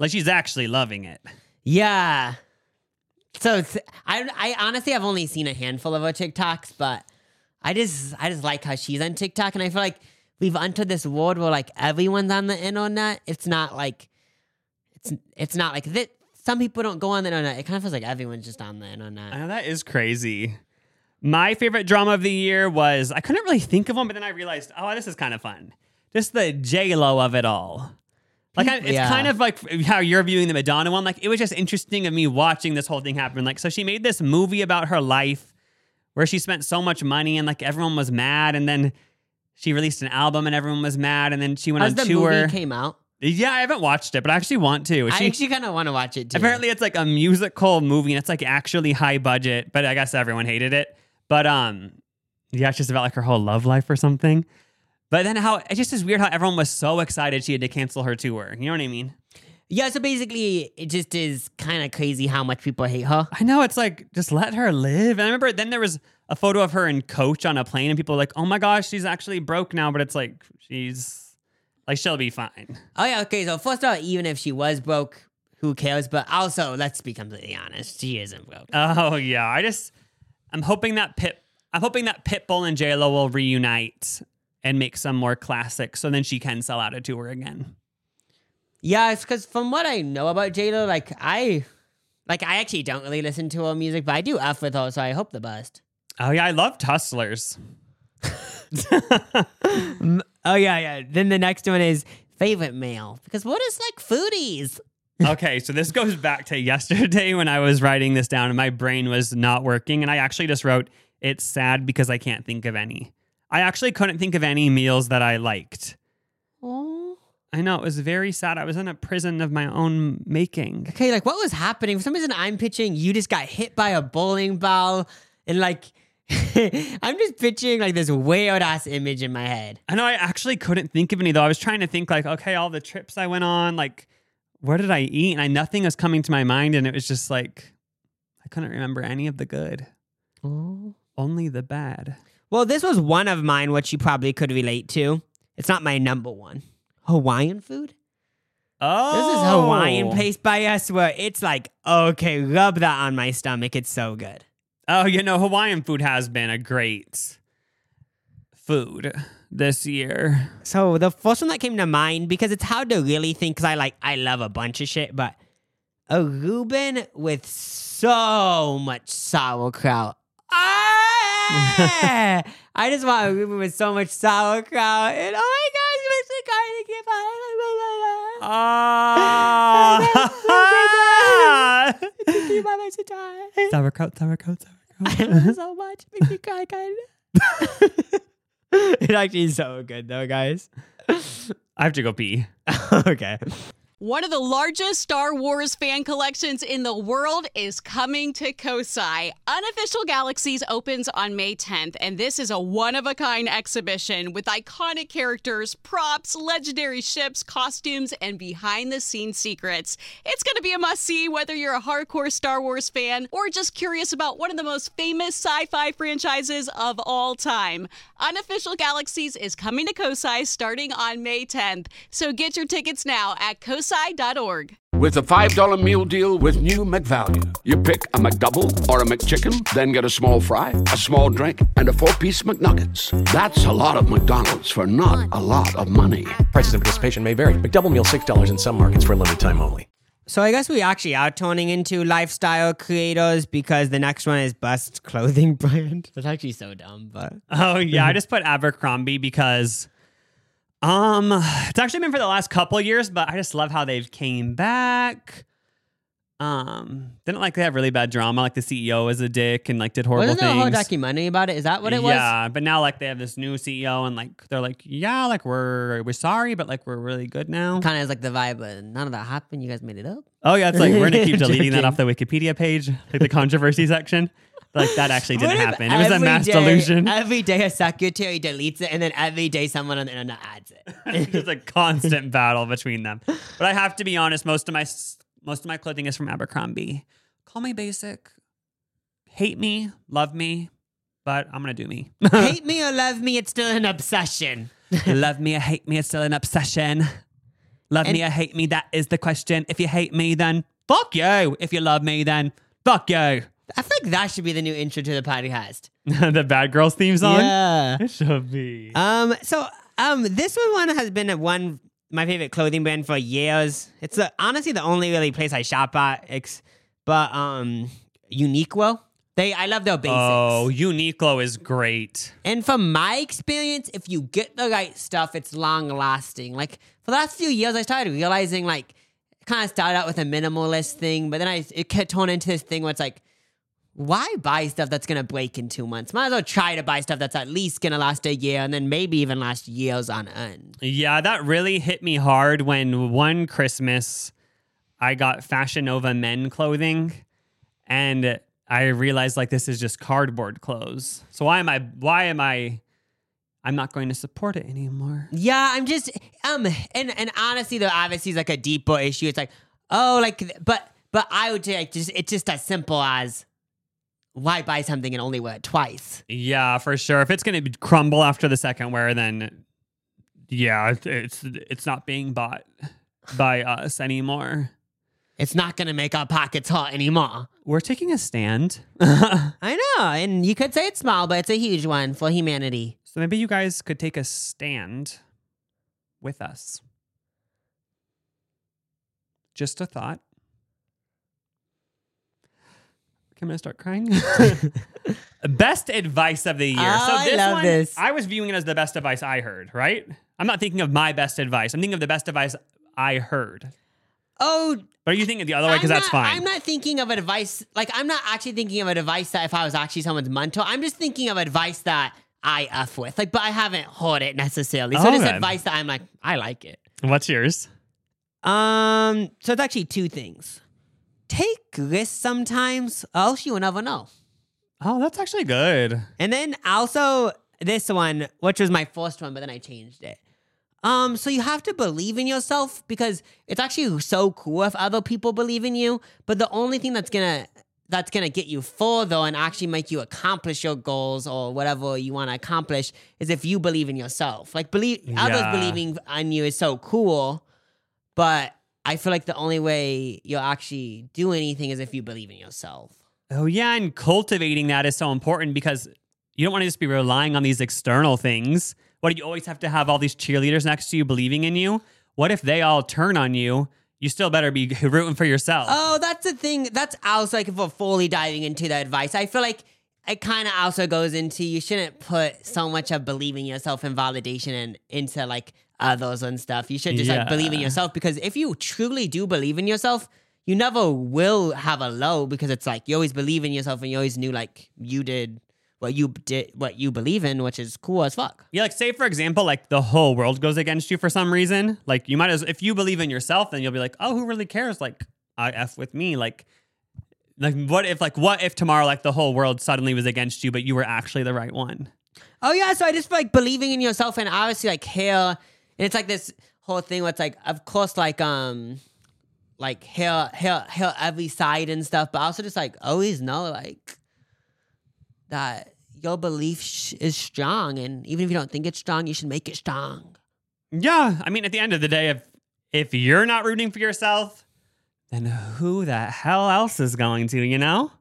Like she's actually loving it. Yeah. So it's, I I honestly have only seen a handful of her TikToks, but I just I just like how she's on TikTok, and I feel like we've entered this world where like everyone's on the internet. It's not like it's it's not like that. Some people don't go on the internet. It kind of feels like everyone's just on the internet. I know that is crazy. My favorite drama of the year was, I couldn't really think of one, but then I realized, oh, this is kind of fun. Just the J-Lo of it all. Like, I, it's Yeah. kind of like how you're viewing the Madonna one. Like, it was just interesting of me watching this whole thing happen. Like, so she made this movie about her life where she spent so much money and like everyone was mad. And then she released an album and everyone was mad. And then she went How's on the tour. movie came out? Yeah, I haven't watched it, but I actually want to. I She, actually kind of want to watch it too. apparently it's like a musical movie and it's like actually high budget, but I guess everyone hated it. But um, yeah, it's just about like her whole love life or something. But then how, it just is weird how everyone was so excited she had to cancel her tour. You know what I mean? Yeah, so basically, it just is kind of crazy how much people hate her. I know, it's like, just let her live. And I remember then there was a photo of her in Coach on a plane and people were like, oh my gosh, she's actually broke now. But it's like, she's, like, she'll be fine. Oh yeah, okay. So first of all, even if she was broke, who cares? But also, let's be completely honest, she isn't broke. Oh yeah, I just, I'm hoping that Pit, I'm hoping that Pitbull and J-Lo will reunite and make some more classics so then she can sell out a tour again. Yeah, it's because from what I know about J-Lo, like I, like I actually don't really listen to her music, but I do F with her, so I hope the best. Oh yeah, I loved Hustlers. Oh yeah, yeah. Then the next one is favorite meal, because what is like foodies? Okay, so this goes back to yesterday when I was writing this down and my brain was not working. And I actually just wrote, it's sad because I can't think of any. I actually couldn't think of any meals that I liked. Oh. I know, it was very sad. I was in a prison of my own making. Okay, like what was happening? For some reason, I'm pitching you just got hit by a bowling ball, and like I'm just picturing like this weird ass image in my head. I know, I actually couldn't think of any though. I was trying to think like, okay, all the trips I went on, like, where did I eat? And I, nothing was coming to my mind. And it was just like, I couldn't remember any of the good. Oh. Only the bad. Well, this was one of mine, which you probably could relate to. It's not my number one. Hawaiian food? Oh. This is Hawaiian place by us where it's like, okay, rub that on my stomach. It's so good. Oh, you know, Hawaiian food has been a great food this year. So the first one that came to mind, because it's hard to really think, because I like, I love a bunch of shit, but a Reuben with so much sauerkraut. Ah! I just want a Reuben with so much sauerkraut. And oh my gosh, it makes me kind of give Ah. Sauerkraut, sauerkraut, sauerkraut, I sauerkraut. love it so much. It makes me cry kind of. It actually is so good though, guys. I have to go pee. Okay. One of the largest Star Wars fan collections in the world is coming to Kosai. Unofficial Galaxies opens on May tenth, and this is a one-of-a-kind exhibition with iconic characters, props, legendary ships, costumes, and behind-the-scenes secrets. It's going to be a must-see whether you're a hardcore Star Wars fan or just curious about one of the most famous sci-fi franchises of all time. Unofficial Galaxies is coming to Kosai starting on May tenth, so get your tickets now at kosai dot org. With a five dollar meal deal with new McValue. You pick a McDouble or a McChicken, then get a small fry, a small drink, and a four-piece McNuggets. That's a lot of McDonald's for not a lot of money. Prices and participation may vary. McDouble meal six dollars in some markets for a limited time only. So I guess we actually are turning into lifestyle creators because the next one is Best Clothing Brand. That's actually so dumb, but... Oh, yeah. I just put Abercrombie because um, it's actually been for the last couple of years, but I just love how they've came back. Um, didn't like they have really bad drama. Like the C E O was a dick and like did horrible Wasn't there a whole things. documentary about it? Is that what it was? Yeah, but now like they have this new C E O and like they're like, yeah, like we're we're sorry, but like we're really good now. Kind of is like the vibe, but none of that happened. You guys made it up. Oh yeah, it's like we're gonna keep deleting that Joking. off the Wikipedia page, like the controvery section. Like that actually didn't What if happen. It was a every mass day- delusion. Every day a secretary deletes it, and then every day someone on the internet adds it. It's just a constant battle between them. But I have to be honest, most of my most of my clothing is from Abercrombie. Call me basic, hate me, love me, but I'm gonna do me. Hate me or love me, it's still an obsession. Love me or hate me, it's still an obsession. Love And- me or hate me, that is the question. If you hate me, then fuck you. If you love me, then fuck you. I feel like that should be the new intro to the podcast. The Bad Girls theme song? Yeah. It should be. Um. So, um, this one has been a one my favorite clothing brand for years. It's uh honestly the only really place I shop at. Ex- but um, Uniqlo. They, I love their basics. Oh, Uniqlo is great. And from my experience, if you get the right stuff, it's long lasting. Like for the last few years, I started realizing like it kind of started out with a minimalist thing, but then I it kept turned into this thing where it's like, why buy stuff that's gonna break in two months? Might as well try to buy stuff that's at least gonna last a year and then maybe even last years on end. Yeah, that really hit me hard when one Christmas I got Fashion Nova men clothing and I realized like this is just cardboard clothes. So why am I why am I I'm not going to support it anymore. Yeah, I'm just um and and honestly though, obviously it's like a deeper issue. It's like, oh, like but but I would say like just it's just as simple as why buy something and only wear it twice? Yeah, for sure. If it's going to crumble after the second wear, then yeah, it's it's not being bought by us anymore. It's not gonna make our pockets hot anymore. We're taking a stand. I know, and you could say it's small, but it's a huge one for humanity. So maybe you guys could take a stand with us. Just a thought. Okay, I'm gonna start crying. Best advice of the year. Oh, so I this love one, this. I was viewing it as the best advice I heard, right? I'm not thinking of my best advice. I'm thinking of the best advice I heard. Oh, But are you thinking it the other way? I'm Because that's not- fine. I'm not thinking of advice. Like, I'm not actually thinking of advice that if I was actually someone's mentor, I'm just thinking of advice that I F with. Like, but I haven't heard it necessarily. So just Okay. advice that I'm like, I like it. What's yours? Um, so it's actually two things. Take risks sometimes, or else you will never know. Oh, that's actually good. And then also this one, which was my first one, but then I changed it. Um, so you have to believe in yourself because it's actually so cool if other people believe in you. But the only thing that's gonna that's gonna get you further and actually make you accomplish your goals or whatever you want to accomplish is if you believe in yourself. Like believe others Yeah. believing in you is so cool, but I feel like the only way you'll actually do anything is if you believe in yourself. Oh, yeah. And cultivating that is so important because you don't want to just be relying on these external things. What do you always have to have all these cheerleaders next to you believing in you? What if they all turn on you? You still better be rooting for yourself. Oh, that's the thing. That's also like if we're fully diving into the advice. I feel like it kind of also goes into you shouldn't put so much of believing yourself in validation and into like others and stuff. You should just like believe in Yeah. yourself because if you truly do believe in yourself, you never will have a low because it's like you always believe in yourself and you always knew like you did what you did, what you believe in, which is cool as fuck. Yeah, like say for example, like the whole world goes against you for some reason. Like you might as if you believe in yourself, then you'll be like, oh, who really cares? Like I F with me. Like, like what if like what if tomorrow like the whole world suddenly was against you, but you were actually the right one? Oh yeah, so I just feel like believing in yourself and obviously like hair, and it's like this whole thing where it's like, of course, like um, like hair, hair, hair every side and stuff, but also just like always know like that your belief sh- is strong, and even if you don't think it's strong, you should make it strong. Yeah, I mean, at the end of the day, if if you're not rooting for yourself, then who the hell else is going to? You know.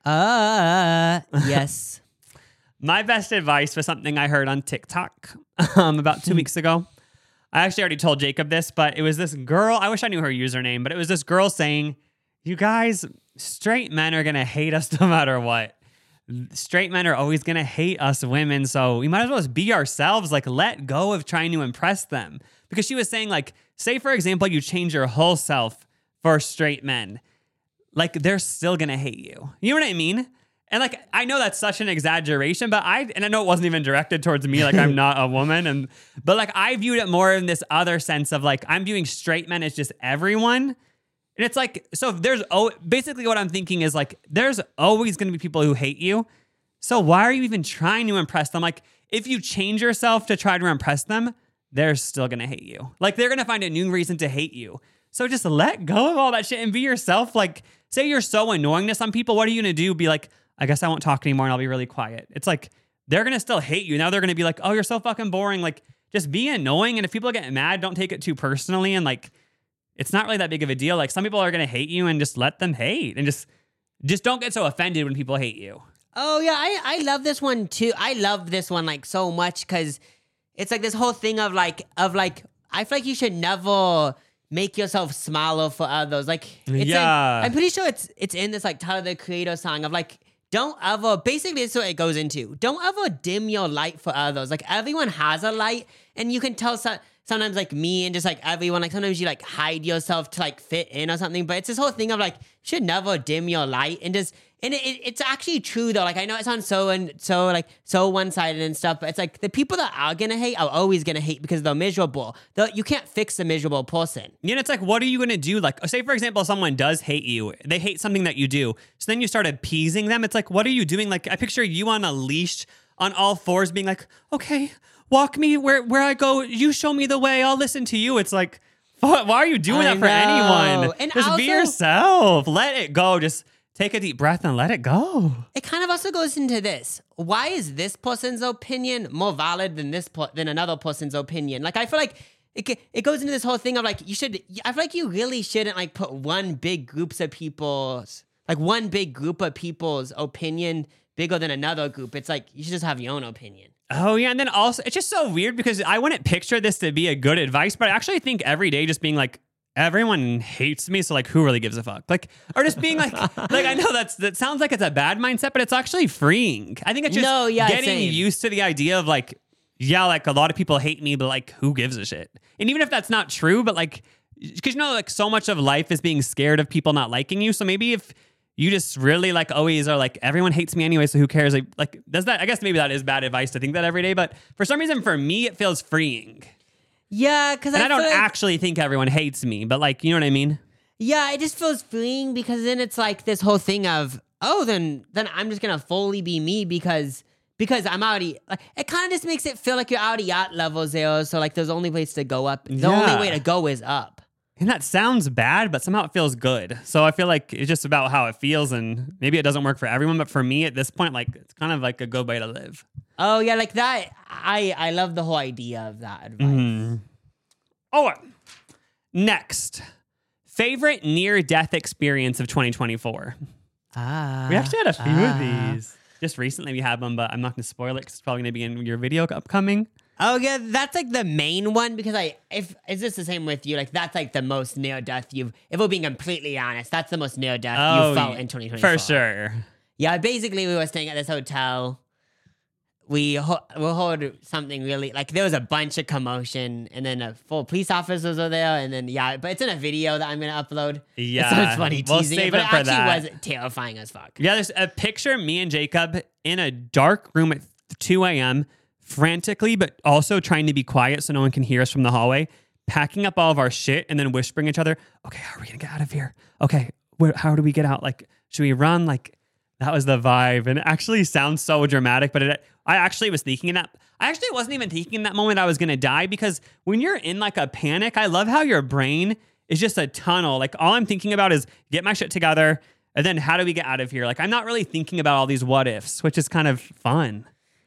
Uh, yes. My best advice was something I heard on TikTok um, about two weeks ago. I actually already told Jacob this, but it was this girl. I wish I knew her username, but it was this girl saying, you guys, straight men are going to hate us no matter what. Straight men are always going to hate us women. So we might as well just be ourselves. Like, let go of trying to impress them. Because she was saying, like, say, for example, you change your whole self for straight men. Like, they're still going to hate you. You know what I mean? And like, I know that's such an exaggeration, but I, and I know it wasn't even directed towards me, like I'm not a woman. And, but like, I viewed it more in this other sense of like, I'm viewing straight men as just everyone. And it's like, so if there's, oh, basically what I'm thinking is like, there's always going to be people who hate you. So why are you even trying to impress them? Like, if you change yourself to try to impress them, they're still going to hate you. Like, they're going to find a new reason to hate you. So just let go of all that shit and be yourself. Like, say you're so annoying to some people, what are you going to do? Be like, I guess I won't talk anymore and I'll be really quiet. It's like, they're going to still hate you. Now they're going to be like, oh, you're so fucking boring. Like, just be annoying. And if people get mad, don't take it too personally. And like, it's not really that big of a deal. Like some people are going to hate you and just let them hate and just, just don't get so offended when people hate you. Oh yeah, I, I love this one too. I love this one like so much because it's like this whole thing of like of like I feel like you should never make yourself smaller for others. Like it's Yeah. like, I'm pretty sure it's it's in this like Tyler the Creator song of like don't ever basically it's what it goes into. Don't ever dim your light for others. Like everyone has a light and you can tell some sometimes like me and just like everyone, like sometimes you like hide yourself to like fit in or something. But it's this whole thing of like you should never dim your light and just and it, it, it's actually true though. Like I know it sounds so and so like so one-sided and stuff, but it's like the people that are gonna hate are always gonna hate because they're miserable. Though you can't fix a miserable person. You know, it's like, what are you going to do? Like, say, for example, someone does hate you. They hate something that you do. So then you start appeasing them. It's like, what are you doing? Like, I picture you on a leash on all fours being like, okay, walk me where, where I go. You show me the way. I'll listen to you. It's like, why are you doing I that for know. anyone? And Just be also- yourself. Let it go. Just take a deep breath and let it go. It kind of also goes into this. Why is this person's opinion more valid than this po- than another person's opinion? Like I feel like it ge- it goes into this whole thing of like you should. I feel like you really shouldn't like put one big groups of people's like one big group of people's opinion bigger than another group. It's like you should just have your own opinion. Oh, yeah. And then also, it's just so weird because I wouldn't picture this to be a good advice, but I actually think every day just being like, everyone hates me, so like, who really gives a fuck? Like, or just being like, like I know that's that sounds like it's a bad mindset, but it's actually freeing. I think it's just No, yeah, getting same. used to the idea of like, yeah, like a lot of people hate me, but like, who gives a shit? And even if that's not true, but like, because you know, like so much of life is being scared of people not liking you. So maybe if you just really like always are like, everyone hates me anyway, so who cares? Like, like does that? I guess maybe that is bad advice to think that every day, but for some reason, for me, it feels freeing. Yeah, because And I, I, don't feel like, actually think everyone hates me, but like, you know what I mean? Yeah, it just feels freeing because then it's like this whole thing of oh, then then I'm just gonna fully be me because because I'm already like it kind of just makes it feel like you're already at level zero. So like, there's only place to go up. The Yeah. only way to go is up. And that sounds bad, but somehow it feels good. So I feel like it's just about how it feels, and maybe it doesn't work for everyone, but for me at this point, like it's kind of like a good way to live. Oh yeah, like that. I I love the whole idea of that advice. Mm-hmm. Oh, next, favorite near-death experience of twenty twenty-four. Ah, We actually had a few ah. of these. Just recently we had one, but I'm not going to spoil it because it's probably going to be in your video upcoming. Oh yeah, that's like the main one because I if is this the same with you? Like that's like the most near death you've. If we're being completely honest, that's the most near death you felt in twenty twenty-four. For sure. Yeah, basically we were staying at this hotel. We ho- we heard something really like there was a bunch of commotion, and then a full police officers were there, and then yeah, but it's in a video that I'm gonna upload. Yeah. it sounds funny We'll teasing save it, but it it, for actually that. was terrifying as fuck. Yeah, there's a picture of me and Jacob in a dark room at two a.m. frantically, but also trying to be quiet so no one can hear us from the hallway, packing up all of our shit and then whispering each other, okay, how are we going to get out of here? Okay, where, how do we get out? Like, should we run? Like, that was the vibe. And it actually sounds so dramatic, but it, I actually was thinking in that. I actually wasn't even thinking in that moment I was going to die because when you're in like a panic, I love how your brain is just a tunnel. Like, all I'm thinking about is get my shit together and then how do we get out of here? Like, I'm not really thinking about all these what ifs, which is kind of fun.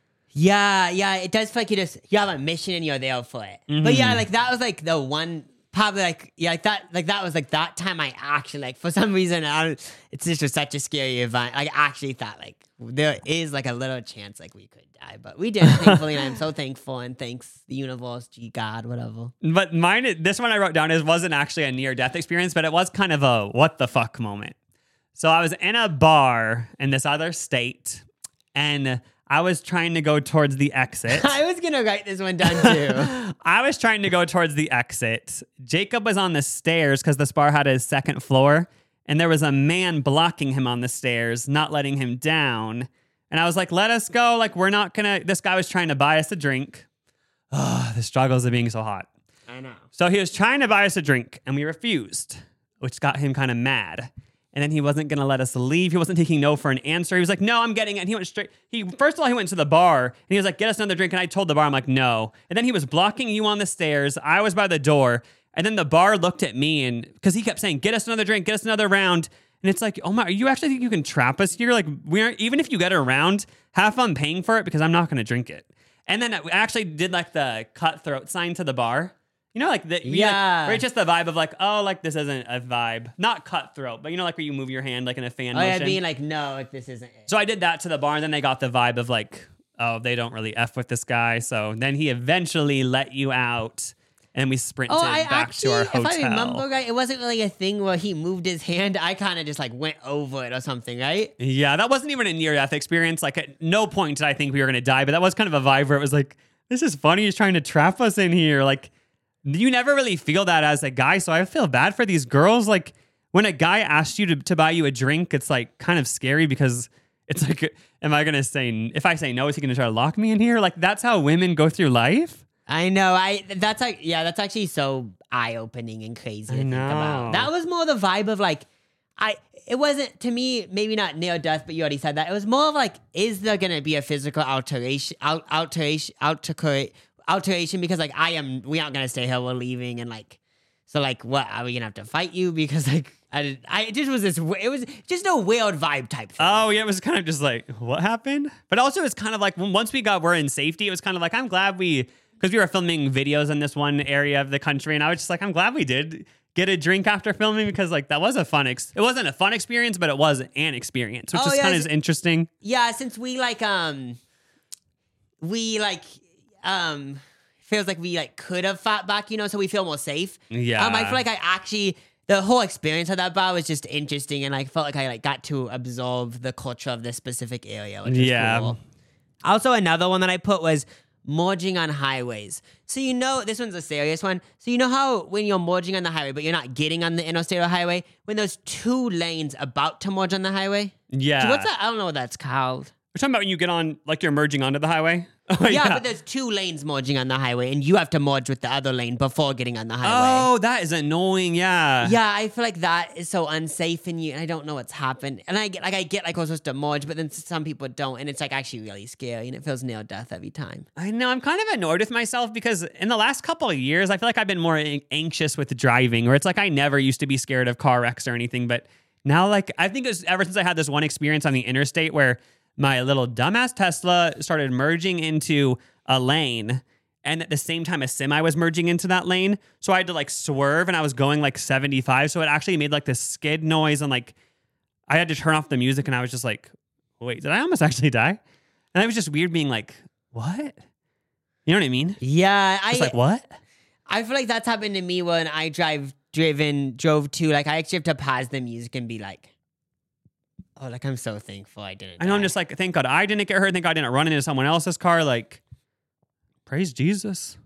Yeah, yeah, it does feel like you just you have a mission and you're there for it. Mm-hmm. But yeah, like that was like the one probably like yeah, like that like that was like that time I actually like for some reason I don't, it's just such a scary event. Like, I actually thought like there is like a little chance like we could die, but we didn't. Thankfully, and I'm so thankful and thanks the universe, G God, whatever. But mine, this one I wrote down is wasn't actually a near death experience, but it was kind of a what the fuck moment. So I was in a bar in this other state, and I was trying to go towards the exit. I was gonna write this one down too. I was trying to go towards the exit. Jacob was on the stairs because this bar had a second floor, and there was a man blocking him on the stairs, not letting him down. And I was like, let us go. Like, we're not gonna, this guy was trying to buy us a drink. Oh, the struggles of being so hot. I know. So he was trying to buy us a drink, and we refused, which got him kind of mad. And then he wasn't going to let us leave. He wasn't taking no for an answer. He was like, no, I'm getting it. And he went straight. He First of all, he went to the bar, and he was like, get us another drink. And I told the bar, I'm like, no. And then he was blocking you on the stairs. I was by the door. And then the bar looked at me, and because he kept saying, get us another drink, get us another round. And it's like, oh my, you actually think you can trap us here? Like, we aren't, even if you get a round, have fun paying for it because I'm not going to drink it. And then I actually did like the cutthroat sign to the bar. You know, like the you Yeah. like, where it's just the vibe of like, oh, like this isn't a vibe, not cutthroat, but you know, like where you move your hand like in a fan Oh, yeah, motion. being like, no, like, this isn't it. So I did that to the bar, and then they got the vibe of like, oh, they don't really f with this guy. So then he eventually let you out, and we sprinted Oh, I back actually, to our if hotel. I remember right, it wasn't really a thing where he moved his hand. I kind of just like went over it or something, right? Yeah, that wasn't even a near-death experience. Like at no point did I think we were gonna die, but that was kind of a vibe where it was like, this is funny. He's trying to trap us in here. Like, you never really feel that as a guy, so I feel bad for these girls. Like, when a guy asks you to, to buy you a drink, it's like kind of scary because it's like, am I gonna say, if I say no, is he gonna try to lock me in here? Like, that's how women go through life. I know. I that's like yeah, that's actually so eye-opening and crazy to I think know. about. That was more the vibe of like, I. It wasn't to me, maybe not near death, but you already said that. It was more of like, is there gonna be a physical alteration, al- alteration, alteration, alteration? Because like I am, we aren't gonna stay here. We're leaving, and like, so like, what are we gonna have to fight you? Because like, I, did, I it just was this. It was just a weird vibe type thing. Oh yeah, it was kind of just like, what happened? But also, it's kind of like when once we got we're in safety, it was kind of like, I'm glad we, because we were filming videos in this one area of the country, and I was just like, I'm glad we did get a drink after filming because like that was a fun ex- it wasn't a fun experience, but it was an experience, which Oh, is yeah, kind of it's- interesting. Yeah, since we like um we like um feels like we like could have fought back, you know, so we feel more safe. Yeah. Um I feel like I actually the whole experience of that bar was just interesting, and I felt like I like got to absorb the culture of this specific area, which was Yeah. cool. Also, another one that I put was merging on highways. So you know, this one's a serious one. So you know how when you're merging on the highway, but you're not getting on the interstate or highway, when there's two lanes about to merge on the highway? Yeah. So what's that? I don't know what that's called. We're talking about when you get on, like you're merging onto the highway. Oh, Yeah, but there's two lanes merging on the highway, and you have to merge with the other lane before getting on the highway. Oh, that is annoying. Yeah. Yeah, I feel like that is so unsafe, and you and I don't know what's happened. And I get like I get like we're supposed to merge, but then some people don't, and it's like actually really scary, and it feels near death every time. I know. I'm kind of annoyed with myself because in the last couple of years, I feel like I've been more an- anxious with driving, where it's like I never used to be scared of car wrecks or anything, but now like I think it's ever since I had this one experience on the interstate where my little dumbass Tesla started merging into a lane, and at the same time a semi was merging into that lane, so I had to like swerve, and I was going like seventy-five, so it actually made like this skid noise, and like I had to turn off the music, and I was just like, wait, did I almost actually die? And it was just weird being like, what? You know what I mean? Yeah, I It's like, what? I feel like that's happened to me when I drive driven drove to like I actually have to pause the music and be like, oh, like I'm so thankful I didn't. I know, I'm die. just like, thank God I didn't get hurt, thank God I didn't run into someone else's car, like, praise Jesus.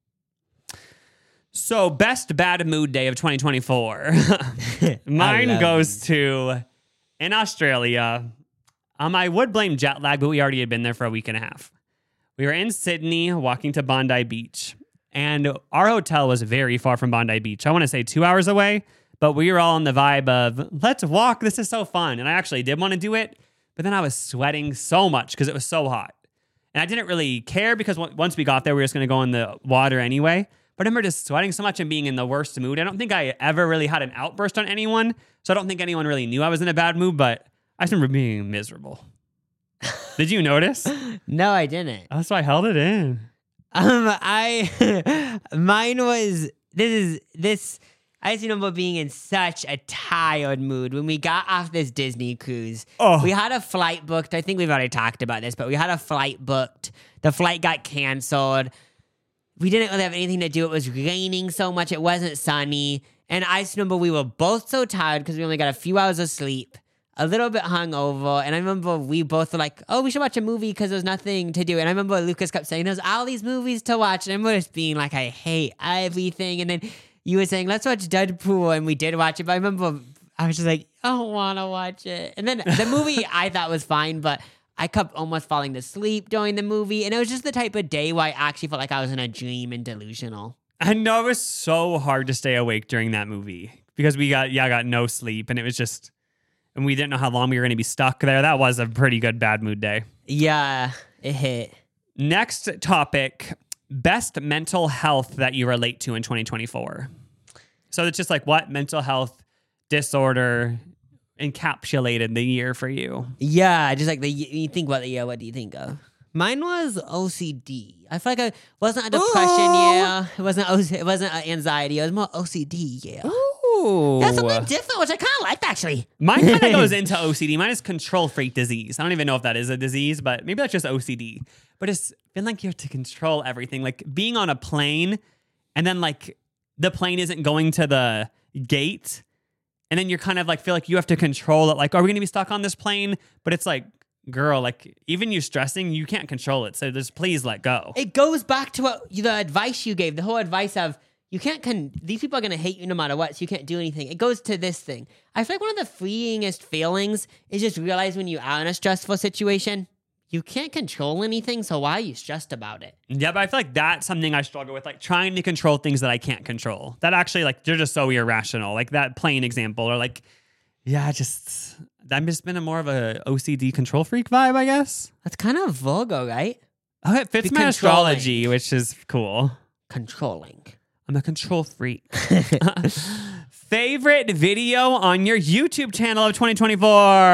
So, best bad mood day of twenty twenty-four. Mine love goes to, in Australia, um, I would blame jet lag, but we already had been there for a week and a half. We were in Sydney walking to Bondi Beach, and our hotel was very far from Bondi Beach. I want to say two hours away, but we were all on the vibe of, let's walk, this is so fun. And I actually did want to do it, but then I was sweating so much because it was so hot. And I didn't really care because w- once we got there, we were just going to go in the water anyway. But I remember just sweating so much and being in the worst mood. I don't think I ever really had an outburst on anyone, so I don't think anyone really knew I was in a bad mood, but I just remember being miserable. Did you notice? No, I didn't. That's why I held it in. Um, I mine was this is this. I just remember being in such a tired mood when we got off this Disney cruise. Oh. We had a flight booked. I think we've already talked about this, but we had a flight booked. The flight got canceled. We didn't really have anything to do. It was raining so much. It wasn't sunny. And I just remember we were both so tired because we only got a few hours of sleep, a little bit hungover. And I remember we both were like, oh, we should watch a movie because there's nothing to do. And I remember Lucas kept saying, there's all these movies to watch. And I remember just being like, I hate everything. And then you were saying, let's watch Deadpool. And we did watch it. But I remember I was just like, I don't want to watch it. And then the movie I thought was fine, but I kept almost falling to sleep during the movie. And it was just the type of day where I actually felt like I was in a dream and delusional. I know it was so hard to stay awake during that movie because we got, yeah, got no sleep, and it was just, and we didn't know how long we were going to be stuck there. That was a pretty good bad mood day. Yeah, it hit. Next topic, best mental health that you relate to in twenty twenty-four. So it's just like what mental health disorder encapsulated the year for you? Yeah, just like the you think about the year, what do you think of? Mine was O C D. I feel like I wasn't a depression year. It wasn't O C D, it wasn't uh, anxiety. It was more O C D. Yeah. Ooh. That's something different, which I kind of liked actually. Mine kind of goes into O C D. Mine is control freak disease. I don't even know if that is a disease, but maybe that's just O C D. But it's feeling like you have to control everything. Like being on a plane and then like the plane isn't going to the gate. And then you're kind of like, feel like you have to control it. Like, are we going to be stuck on this plane? But it's like, girl, like even you stressing, you can't control it. So just please let go. It goes back to what the advice you gave, the whole advice of you can't, con- these people are going to hate you no matter what, so you can't do anything. It goes to this thing. I feel like one of the freeingest feelings is just realize when you are in a stressful situation, you can't control anything, so why are you stressed about it? Yeah, but I feel like that's something I struggle with, like trying to control things that I can't control. That actually, like, they're just so irrational. Like that plane example, or like, yeah, just, I've just been a more of a O C D control freak vibe, I guess. That's kind of Virgo, right? Oh, it fits Be my controlling. astrology, which is cool. Controlling. I'm a control freak. Favorite video on your YouTube channel of twenty twenty-four?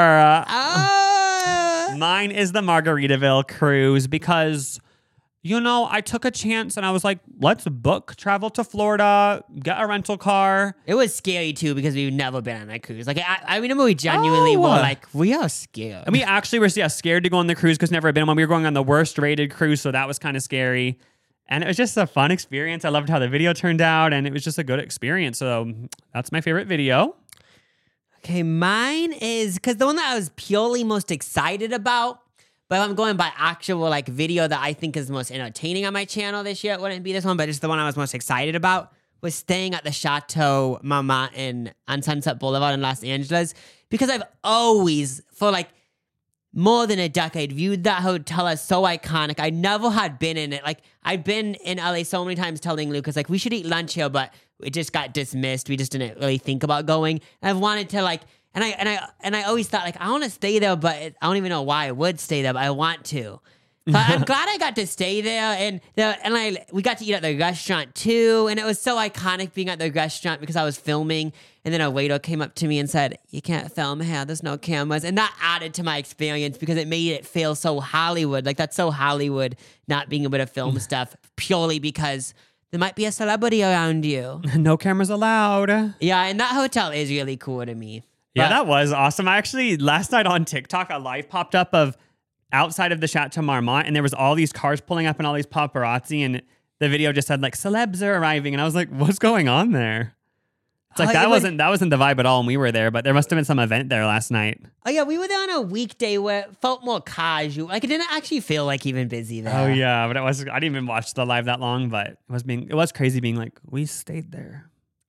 Ah! Mine is the Margaritaville cruise because, you know, I took a chance and I was like, let's book travel to Florida, get a rental car. It was scary too because we've never been on a cruise. Like I, I remember we genuinely Oh. were like, we are scared. And we actually were yeah, scared to go on the cruise because never been on one. We were going on the worst rated cruise, so that was kind of scary. And it was just a fun experience. I loved how the video turned out, and it was just a good experience. So that's my favorite video. Okay, mine is because the one that I was purely most excited about, but if I'm going by actual like video that I think is most entertaining on my channel this year, it wouldn't be this one, but just the one I was most excited about was staying at the Chateau Marmont on Sunset Boulevard in Los Angeles because I've always, for like more than a decade, viewed that hotel as so iconic. I never had been in it. Like, I've been in L A so many times telling Lucas, like, we should eat lunch here, but it just got dismissed. We just didn't really think about going. And I've wanted to, like, and I and I and I always thought, like, I want to stay there, but it, I don't even know why I would stay there, but I want to. But I'm glad I got to stay there, and the, and I we got to eat at the restaurant too, and it was so iconic being at the restaurant because I was filming, and then a waiter came up to me and said, "You can't film here. There's no cameras," and that added to my experience because it made it feel so Hollywood. Like that's so Hollywood, not being able to film stuff purely because there might be a celebrity around you. No cameras allowed. Yeah, and that hotel is really cool to me. Yeah, But- that was awesome. I actually, last night on TikTok, a live popped up of outside of the Chateau Marmont, and there was all these cars pulling up and all these paparazzi, and the video just said like celebs are arriving, and I was like, what's going on there? It's like Oh, that it was- wasn't that wasn't the vibe at all when we were there, but there must have been some event there last night. Oh yeah, we were there on a weekday where it felt more casual. Like it didn't actually feel like even busy there. Oh yeah, but it was. I didn't even watch the live that long, but it was being it was crazy being like we stayed there.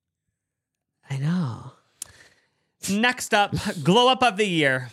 I know. Next up, glow up of the year.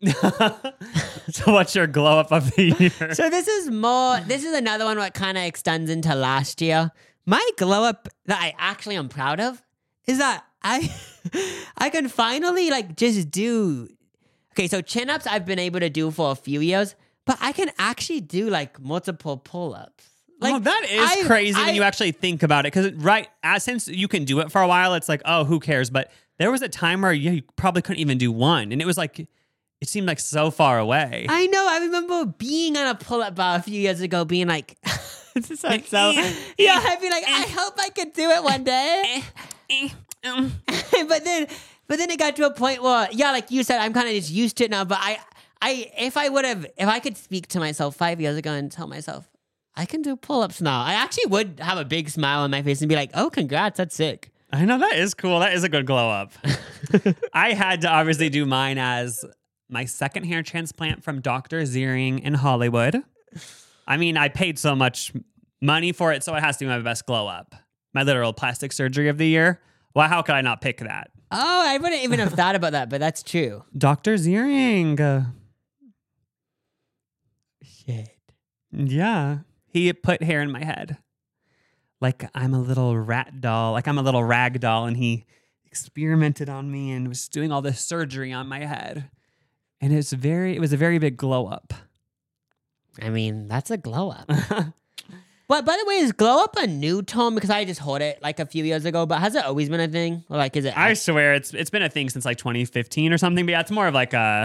So what's your glow up of the year? So this is more, this is another one that kind of extends into last year. My glow up that I actually am proud of is that I I can finally like just do, okay, so chin ups I've been able to do for a few years, but I can actually do like multiple pull ups. Like oh, that is I- crazy I- when you actually think about it. Because right, as, since you can do it for a while, it's like, oh, who cares? But there was a time where you, you probably couldn't even do one, and it was like, it seemed like so far away. I know. I remember being on a pull-up bar a few years ago, being like, "This sounds so." Yeah, I'd be like, "I hope I could do it one day." but then, but then it got to a point where, yeah, like you said, I'm kind of just used to it now. But I, I, if I would have, if I could speak to myself five years ago and tell myself, I can do pull-ups now, I actually would have a big smile on my face and be like, "Oh, congrats, that's sick." I know, that is cool. That is a good glow up. I had to obviously do mine as my second hair transplant from Doctor Ziering in Hollywood. I mean, I paid so much money for it, so it has to be my best glow up. My literal plastic surgery of the year. Well, how could I not pick that? Oh, I wouldn't even have thought about that, but that's true. Doctor Ziering. Shit. Yeah. He put hair in my head. Like I'm a little rat doll. Like I'm a little rag doll, and he experimented on me and was doing all this surgery on my head. And it's very, it was a very big glow up. I mean, that's a glow up. But by the way, is glow up a new term? Because I just heard it like a few years ago, but has it always been a thing? Or like, is it? I swear it's it's been a thing since like twenty fifteen or something. But yeah, it's more of like a,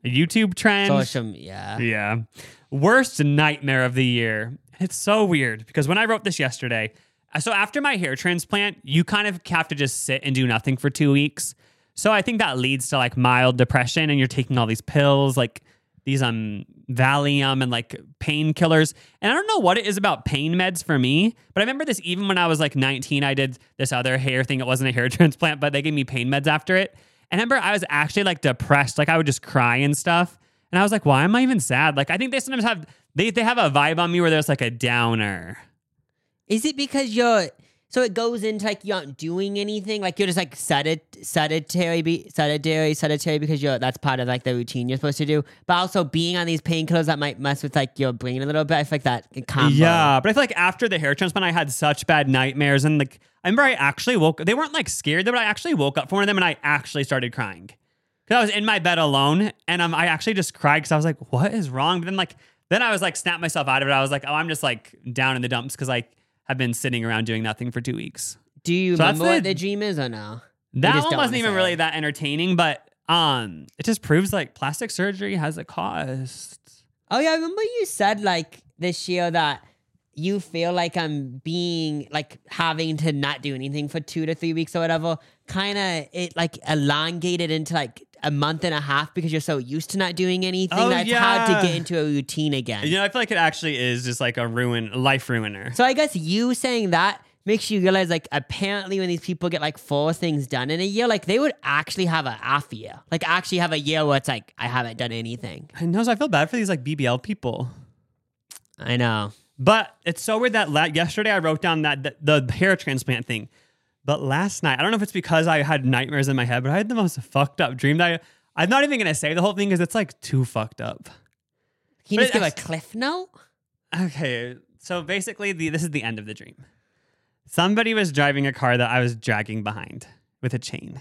a YouTube trend. Social, yeah. Yeah. Worst nightmare of the year. It's so weird because when I wrote this yesterday, so after my hair transplant, you kind of have to just sit and do nothing for two weeks. So I think that leads to like mild depression and you're taking all these pills, like these um Valium and like painkillers. And I don't know what it is about pain meds for me, but I remember this even when I was like nineteen, I did this other hair thing. It wasn't a hair transplant, but they gave me pain meds after it. And I remember I was actually like depressed. Like I would just cry and stuff. And I was like, why am I even sad? Like I think they sometimes have, they, they have a vibe on me where there's like a downer. Is it because you're, so it goes into like you aren't doing anything? Like you're just like sedent, sedentary, be, sedentary, sedentary because you're, that's part of like the routine you're supposed to do. But also being on these painkillers that might mess with like your brain a little bit. I feel like that combo. Yeah, but I feel like after the hair transplant, I had such bad nightmares. And like, I remember I actually woke, they weren't like scared, but I actually woke up from one of them and I actually started crying. Because I was in my bed alone and um, I actually just cried because I was like, what is wrong? But then like, then I was like, snapped myself out of it. I was like, oh, I'm just like down in the dumps because I have been sitting around doing nothing for two weeks. Do you So remember that's what the- the dream is or no? You That just one don't wasn't wanna even say really it. that entertaining, but um, it just proves like plastic surgery has a cost. Oh yeah, I remember you said like this year that you feel like I'm being like having to not do anything for two to three weeks or whatever. Kind of it like elongated into like a month and a half because you're so used to not doing anything Oh, that it's hard yeah. to get into a routine again. You know, I feel like it actually is just like a ruin, life ruiner. So I guess you saying that makes you realize like apparently when these people get like four things done in a year, like they would actually have a half year. Like actually have a year where it's like I haven't done anything. I know, so I feel bad for these like B B L people. I know. But it's so weird that la- yesterday I wrote down that the, the hair transplant thing. But last night, I don't know if it's because I had nightmares in my head, but I had the most fucked up dream that I, I'm not even going to say the whole thing because it's like too fucked up. Can you But just give a it's- cliff note? Okay, so basically, the this is the end of the dream. Somebody was driving a car that I was dragging behind with a chain.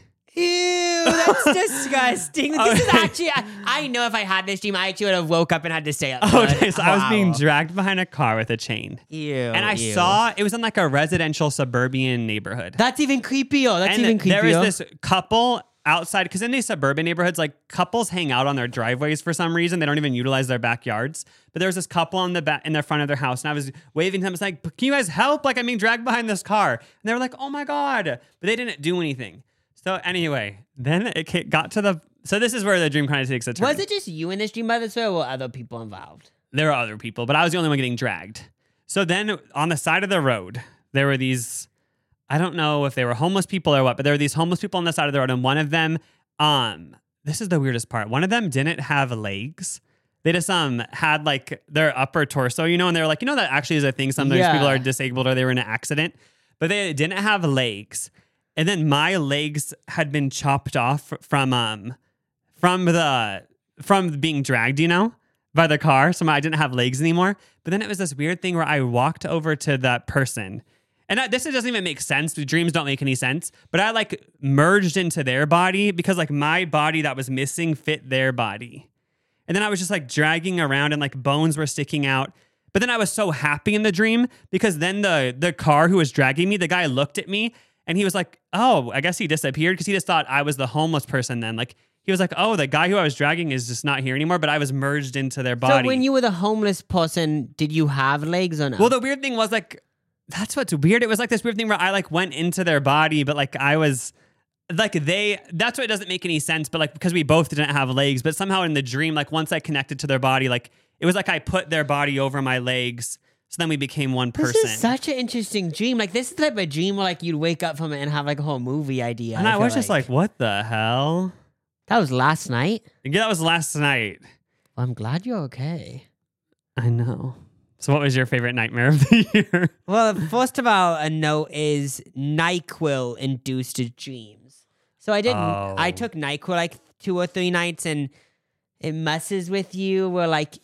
Ew, that's disgusting. This is Okay. actually, I, I know if I had this dream, I actually would have woke up and had to stay up. Oh, for okay, so I was an being hour. dragged behind a car with a chain. Ew. And I ew. saw, it was in like a residential suburban neighborhood. That's even creepier. That's and even creepier. there was this couple outside, because in these suburban neighborhoods, like couples hang out on their driveways for some reason. They don't even utilize their backyards. But there was this couple on the back in the front of their house, and I was waving to them. I was like, "Can you guys help? Like, I'm being dragged behind this car." And they were like, "Oh my god!" But they didn't do anything. So anyway, then it ca- got to the. So this is where the dream kind of takes a turn. Was it just you in this dream by this way, or were other people involved? There were other people, but I was the only one getting dragged. So then on the side of the road, there were these. I don't know if they were homeless people or what, but there were these homeless people on the side of the road, and one of them, um, this is the weirdest part. One of them didn't have legs. They just um had like their upper torso, you know, and they were like, you know, that actually is a thing. Sometimes Yeah. people are disabled or they were in an accident, but they didn't have legs. And then my legs had been chopped off from um from the from being dragged, you know, by the car. So I didn't have legs anymore. But then it was this weird thing where I walked over to that person. And I, this doesn't even make sense. The dreams don't make any sense. But I like merged into their body because like my body that was missing fit their body. And then I was just like dragging around and like bones were sticking out. But then I was so happy in the dream because then the the car who was dragging me, the guy looked at me and he was like, oh, I guess he disappeared because he just thought I was the homeless person then. Like he was like, oh, the guy who I was dragging is just not here anymore. But I was merged into their body. So when you were the homeless person, did you have legs or no? Well, the weird thing was like, that's what's weird. It was like this weird thing where I like went into their body, but like I was like they, that's what doesn't make any sense. But like, because we both didn't have legs, but somehow in the dream, like once I connected to their body, like it was like I put their body over my legs. So then we became one person. This is such an interesting dream. Like this is the type of dream where like you'd wake up from it and have like a whole movie idea. and I, feel was just like, what the hell? that was last night. Yeah, that was last night. Well, I'm glad you're okay. I know. So what was your favorite nightmare of the year? Well, first of all, a note is NyQuil induced dreams. So I didn't. Oh. I took NyQuil like two or three nights, and it messes with you. Where like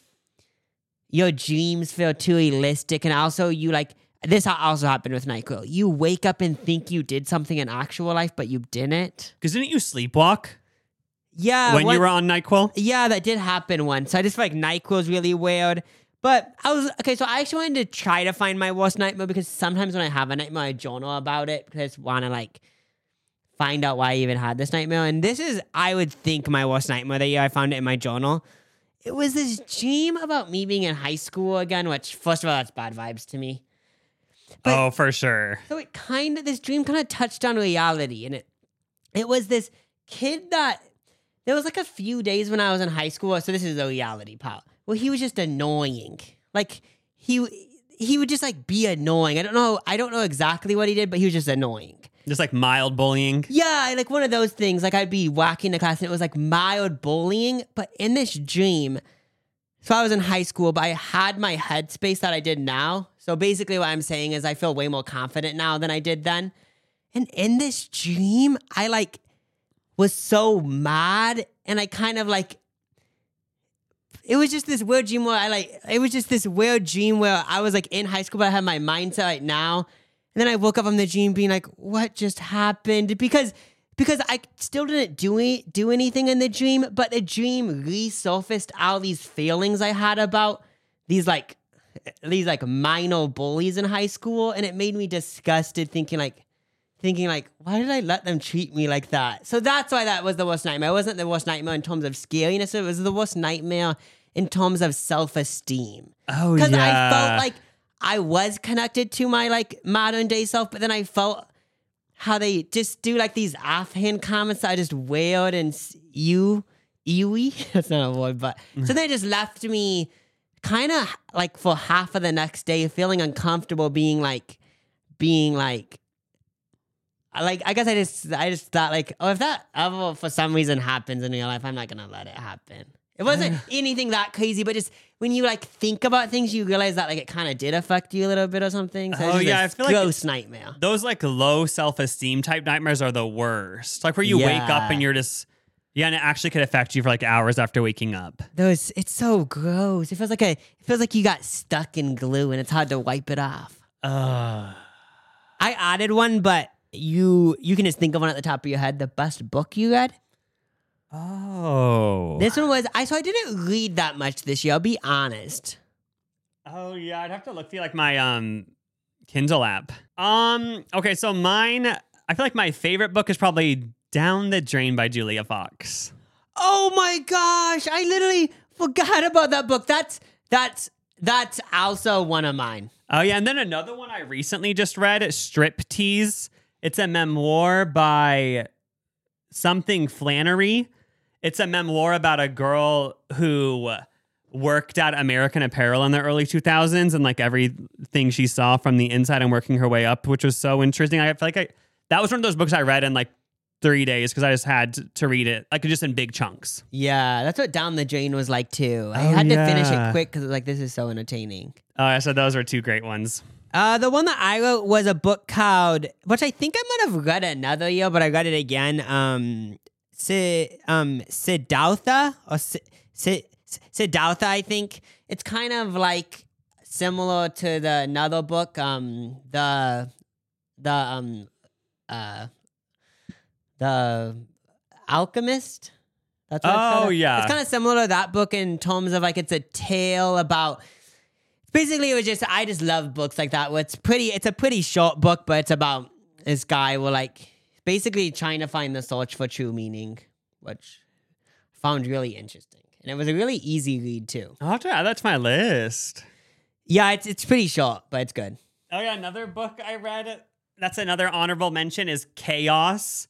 your dreams feel too realistic, and also you like this also happened with NyQuil. You wake up and think you did something in actual life, but you didn't. Because didn't you sleepwalk Yeah, when one- you were on NyQuil? Yeah, that did happen once. I just feel like NyQuil is really weird. But I was, okay, so I actually wanted to try to find my worst nightmare because sometimes when I have a nightmare, I journal about it because I just want to like find out why I even had this nightmare. And this is, I would think, my worst nightmare the year. I found it in my journal. It was this dream about me being in high school again, which, first of all, that's bad vibes to me. But, oh, for sure. So it kind of, this dream kind of touched on reality. And it, it was this kid that, there was like a few days when I was in high school. So this is the reality part. Well, he was just annoying. Like, he he would just like be annoying. I don't know. I don't know exactly what he did, but he was just annoying. Just like mild bullying. Yeah, like one of those things. Like I'd be walking to class and it was like mild bullying. But in this dream, so I was in high school, but I had my headspace that I did now. So basically what I'm saying is I feel way more confident now than I did then. And in this dream, I like was so mad and I kind of like, it was just this weird dream where I like, it was just this weird dream where I was like in high school, but I had my mindset right now. And then I woke up from the dream being like, what just happened? Because because I still didn't do, any, do anything in the dream, but the dream resurfaced all these feelings I had about these like, these like minor bullies in high school. And it made me disgusted thinking like, thinking like, why did I let them treat me like that? So that's why that was the worst nightmare. It wasn't the worst nightmare in terms of scariness. It was the worst nightmare in terms of self-esteem. Oh, Because yeah. I felt like I was connected to my like modern day self, but then I felt how they just do like these offhand comments that are just weird and you, ewy. That's not a word, but so they just left me kind of like for half of the next day feeling uncomfortable being like, being like, like, I guess I just, I just thought like, oh, if that ever for some reason happens in your life, I'm not going to let it happen. It wasn't anything that crazy, but just when you like think about things, you realize that like it kind of did affect you a little bit or something. So Oh, it's just yeah, a I feel like gross nightmare. Those like low self-esteem type nightmares are the worst. Like where you wake up Yeah. and you're just, yeah, and it actually could affect you for like hours after waking up. Those, it's so gross. It feels like a, it feels like you got stuck in glue and it's hard to wipe it off. Uh, I added one, but you, you can just think of one at the top of your head. The best book you read. oh. This one was, I, so I didn't read that much this year. I'll be honest. Oh yeah, I'd have to look through like my um Kindle app. Um, okay, so mine, I feel like my favorite book is probably Down the Drain by Julia Fox. Oh my gosh, I literally forgot about that book. That's that's that's also one of mine. Oh yeah, and then another one I recently just read, Striptease. It's a memoir by something Flannery. It's a memoir about a girl who worked at American Apparel in the early two thousands and like everything she saw from the inside and working her way up, which was so interesting. I feel like I, that was one of those books I read in like three days because I just had to, to read it, like just in big chunks. Yeah, that's what Down the Drain was like too. I Oh, had to finish yeah. it quick because like this is so entertaining. Uh, so those were two great ones. Uh, the one that I wrote was a book called, which I think I might have read another year, but I read it again. Um, Sid, um, Siddhartha or Sid, Sid, Siddhartha, I think. It's kind of like similar to the another book, um, the the um, uh, the Alchemist. That's what it's Oh, called. yeah. It's kind of similar to that book in terms of like it's a tale about. Basically, it was just, I just love books like that where it's pretty, it's a pretty short book, but it's about this guy who like basically trying to find the search for true meaning, which I found really interesting. And it was a really easy read too. I'll have to add that to my list. Yeah, it's it's pretty short, but it's good. Oh yeah, another book I read, that's another honorable mention, is Chaos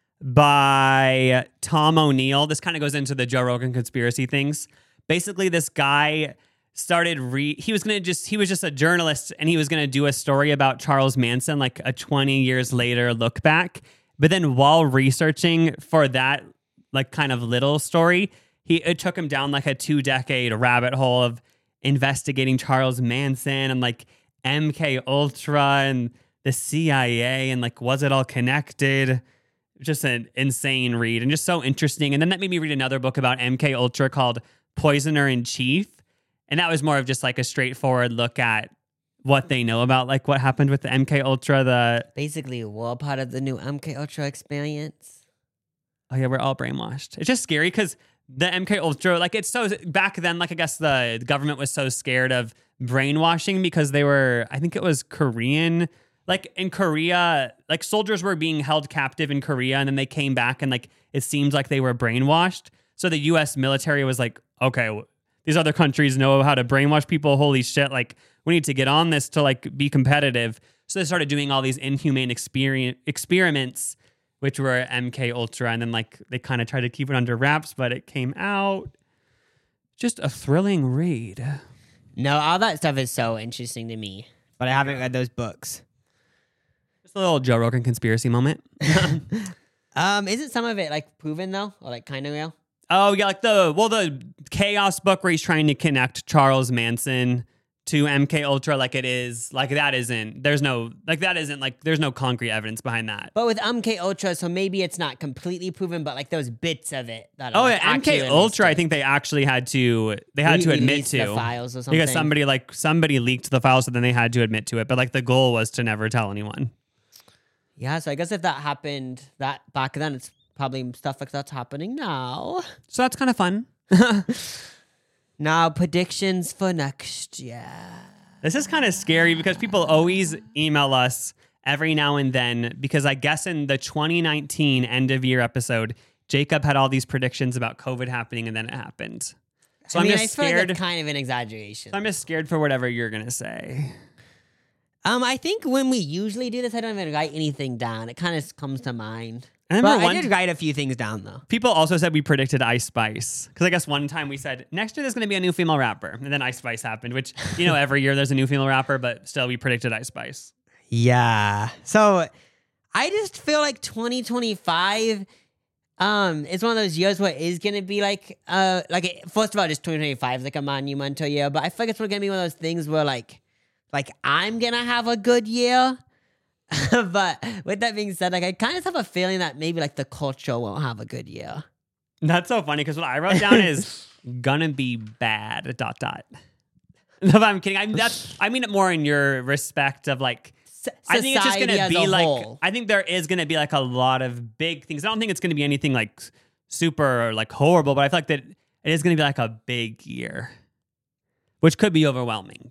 by Tom O'Neill. This kind of goes into the Joe Rogan conspiracy things. Basically, this guy started re he was gonna just he was just a journalist and he was gonna do a story about Charles Manson, like a twenty years later look back. But then while researching for that like kind of little story, he it took him down like a two decade rabbit hole of investigating Charles Manson and like M K Ultra and the C I A and like was it all connected? Just an insane read and just so interesting. And then that made me read another book about M K Ultra called Poisoner in Chief. And that was more of just like a straightforward look at what they know about like what happened with the M K Ultra. The Basically, we're all part of the new M K Ultra experience. oh yeah, we're all brainwashed. It's just scary because the M K Ultra, like it's so back then, like I guess the government was so scared of brainwashing because they were, I think it was Korean like in Korea, like soldiers were being held captive in Korea and then they came back and like it seems like they were brainwashed. So the U S military was like, okay, well, these other countries know how to brainwash people. Holy shit. Like we need to get on this to like be competitive. So they started doing all these inhumane experience, experiments, which were M K Ultra. And then like they kind of tried to keep it under wraps, but it came out. Just a thrilling read. No, all that stuff is so interesting to me, but I haven't read those books. Just a little Joe Rogan conspiracy moment. um, isn't some of it like proven though, or like kind of real? Oh yeah, like the well, the Chaos book where he's trying to connect Charles Manson to M K Ultra, like it is, like that isn't. There's no, like that isn't, like there's no concrete evidence behind that. But with M K Ultra, so maybe it's not completely proven, but like those bits of it. That are Oh like yeah, M K actually Ultra. I listed. think they actually had to. They had to Re- admit release to the files or something. because somebody like somebody leaked the files, so then they had to admit to it. But like the goal was to never tell anyone. Yeah, so I guess if that happened that back then, it's probably stuff like that's happening now. So that's kind of fun. Now predictions for next year. This is kind of scary because people always email us every now and then because I guess in the twenty nineteen end of year episode, Jacob had all these predictions about COVID happening and then it happened. So I I'm mean, just I feel like scared. that's kind of an exaggeration. So I'm just scared for whatever you're going to say. Um, I think when we usually do this, I don't even write anything down. It kind of comes to mind. I remember But one I did write a few things down though. People also said we predicted Ice Spice. Because I guess one time we said, next year there's going to be a new female rapper. And then Ice Spice happened, which, you know, every year there's a new female rapper, but still we predicted Ice Spice. Yeah. So I just feel like twenty twenty-five um is one of those years where it is gonna be like uh like it, first of all, just twenty twenty-five is like a monumental year, but I feel like it's gonna be one of those things where like like I'm gonna have a good year. But with that being said, like I kind of have a feeling that maybe like the culture won't have a good year. That's so funny because what I wrote down is gonna be bad, dot, dot. No, but I'm kidding. I, that's, I mean it more in your respect of like, S- I think it's just society gonna as be a like, whole. I think there is gonna be like a lot of big things. I don't think it's gonna be anything like super like horrible, but I feel like that it is gonna be like a big year, which could be overwhelming.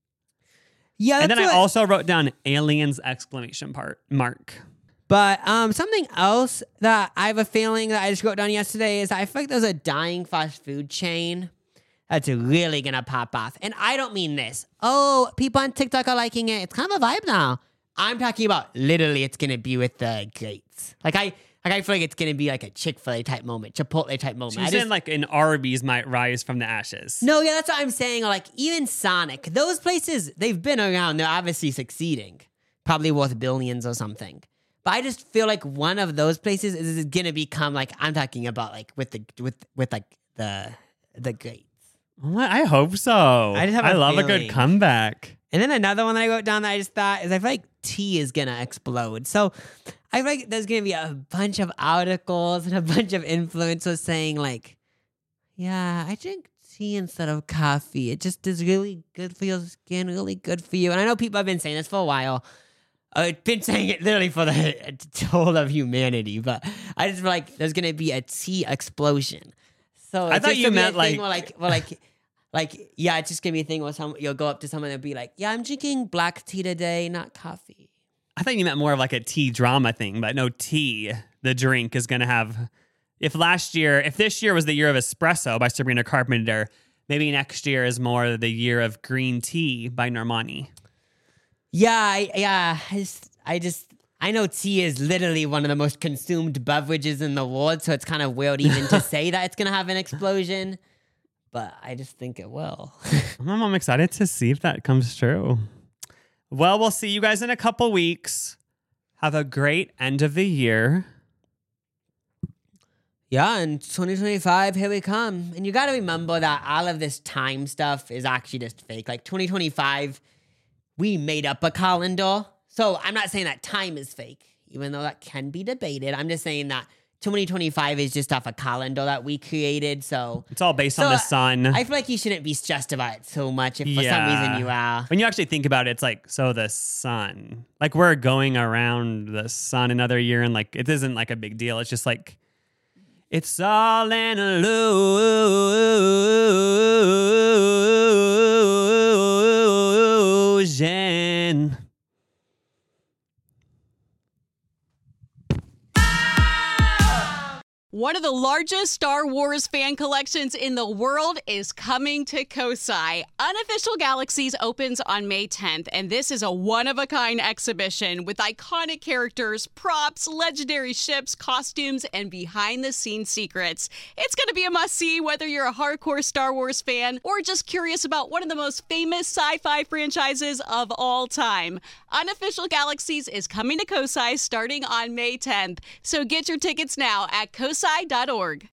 Yeah, And then that's I what- also wrote down aliens exclamation part mark. But um, something else that I have a feeling that I just wrote down yesterday is I feel like there's a dying fast food chain that's really gonna pop off. And I don't mean this. Oh, people on TikTok are liking it. It's kind of a vibe now. I'm talking about literally it's gonna be with the greats. Like I like I feel like it's gonna be like a Chick-fil-A type moment, Chipotle type moment. So I you just- saying like an Arby's might rise from the ashes. no, yeah, that's what I'm saying. Or like even Sonic, those places, they've been around. They're obviously succeeding, probably worth billions or something. But I just feel like one of those places is gonna become like I'm talking about like with the with with like the the greats. Well, I hope so. I just have I a love a feeling. good comeback. And then another one that I wrote down that I just thought is I feel like tea is gonna explode. So I feel like there's gonna be a bunch of articles and a bunch of influencers saying like, yeah, I drink tea instead of coffee. It just is really good for your skin, really good for you. And I know people have been saying this for a while. I've been saying it literally for the whole of humanity, but I just feel like there's gonna be a tea explosion. So I it's thought just you gonna be a meant, thing like- where like, where like, like yeah, it's just gonna be a thing where some you'll go up to someone and be like, yeah, I'm drinking black tea today, not coffee. I thought you meant more of like a tea drama thing, but no, tea, the drink is going to have. If last year, if this year was the year of espresso by Sabrina Carpenter, maybe next year is more the year of green tea by Normani. Yeah, I, yeah. I just, I just, I know tea is literally one of the most consumed beverages in the world, so it's kind of weird even to say that it's gonna have an explosion. But I just think it will. I'm, I'm excited to see if that comes true. Well, we'll see you guys in a couple weeks. Have a great end of the year. Yeah, and twenty twenty-five, here we come. And you got to remember that all of this time stuff is actually just fake. Like twenty twenty-five, we made up a calendar. So I'm not saying that time is fake, even though that can be debated. I'm just saying that twenty twenty-five is just off a calendar that we created. So It's all based So, on the sun. I feel like you shouldn't be stressed about it so much if for some Yeah. reason you are. When you actually think about it, it's like, so the sun, like we're going around the sun another year and like, it isn't like a big deal. It's just like, it's all an illusion. One of the largest Star Wars fan collections in the world is coming to Kosai. Unofficial Galaxies opens on May tenth, and this is a one-of-a-kind exhibition with iconic characters, props, legendary ships, costumes, and behind-the-scenes secrets. It's going to be a must-see whether you're a hardcore Star Wars fan or just curious about one of the most famous sci-fi franchises of all time. Unofficial Galaxies is coming to Kosai starting on May tenth, so get your tickets now at kosai dot org.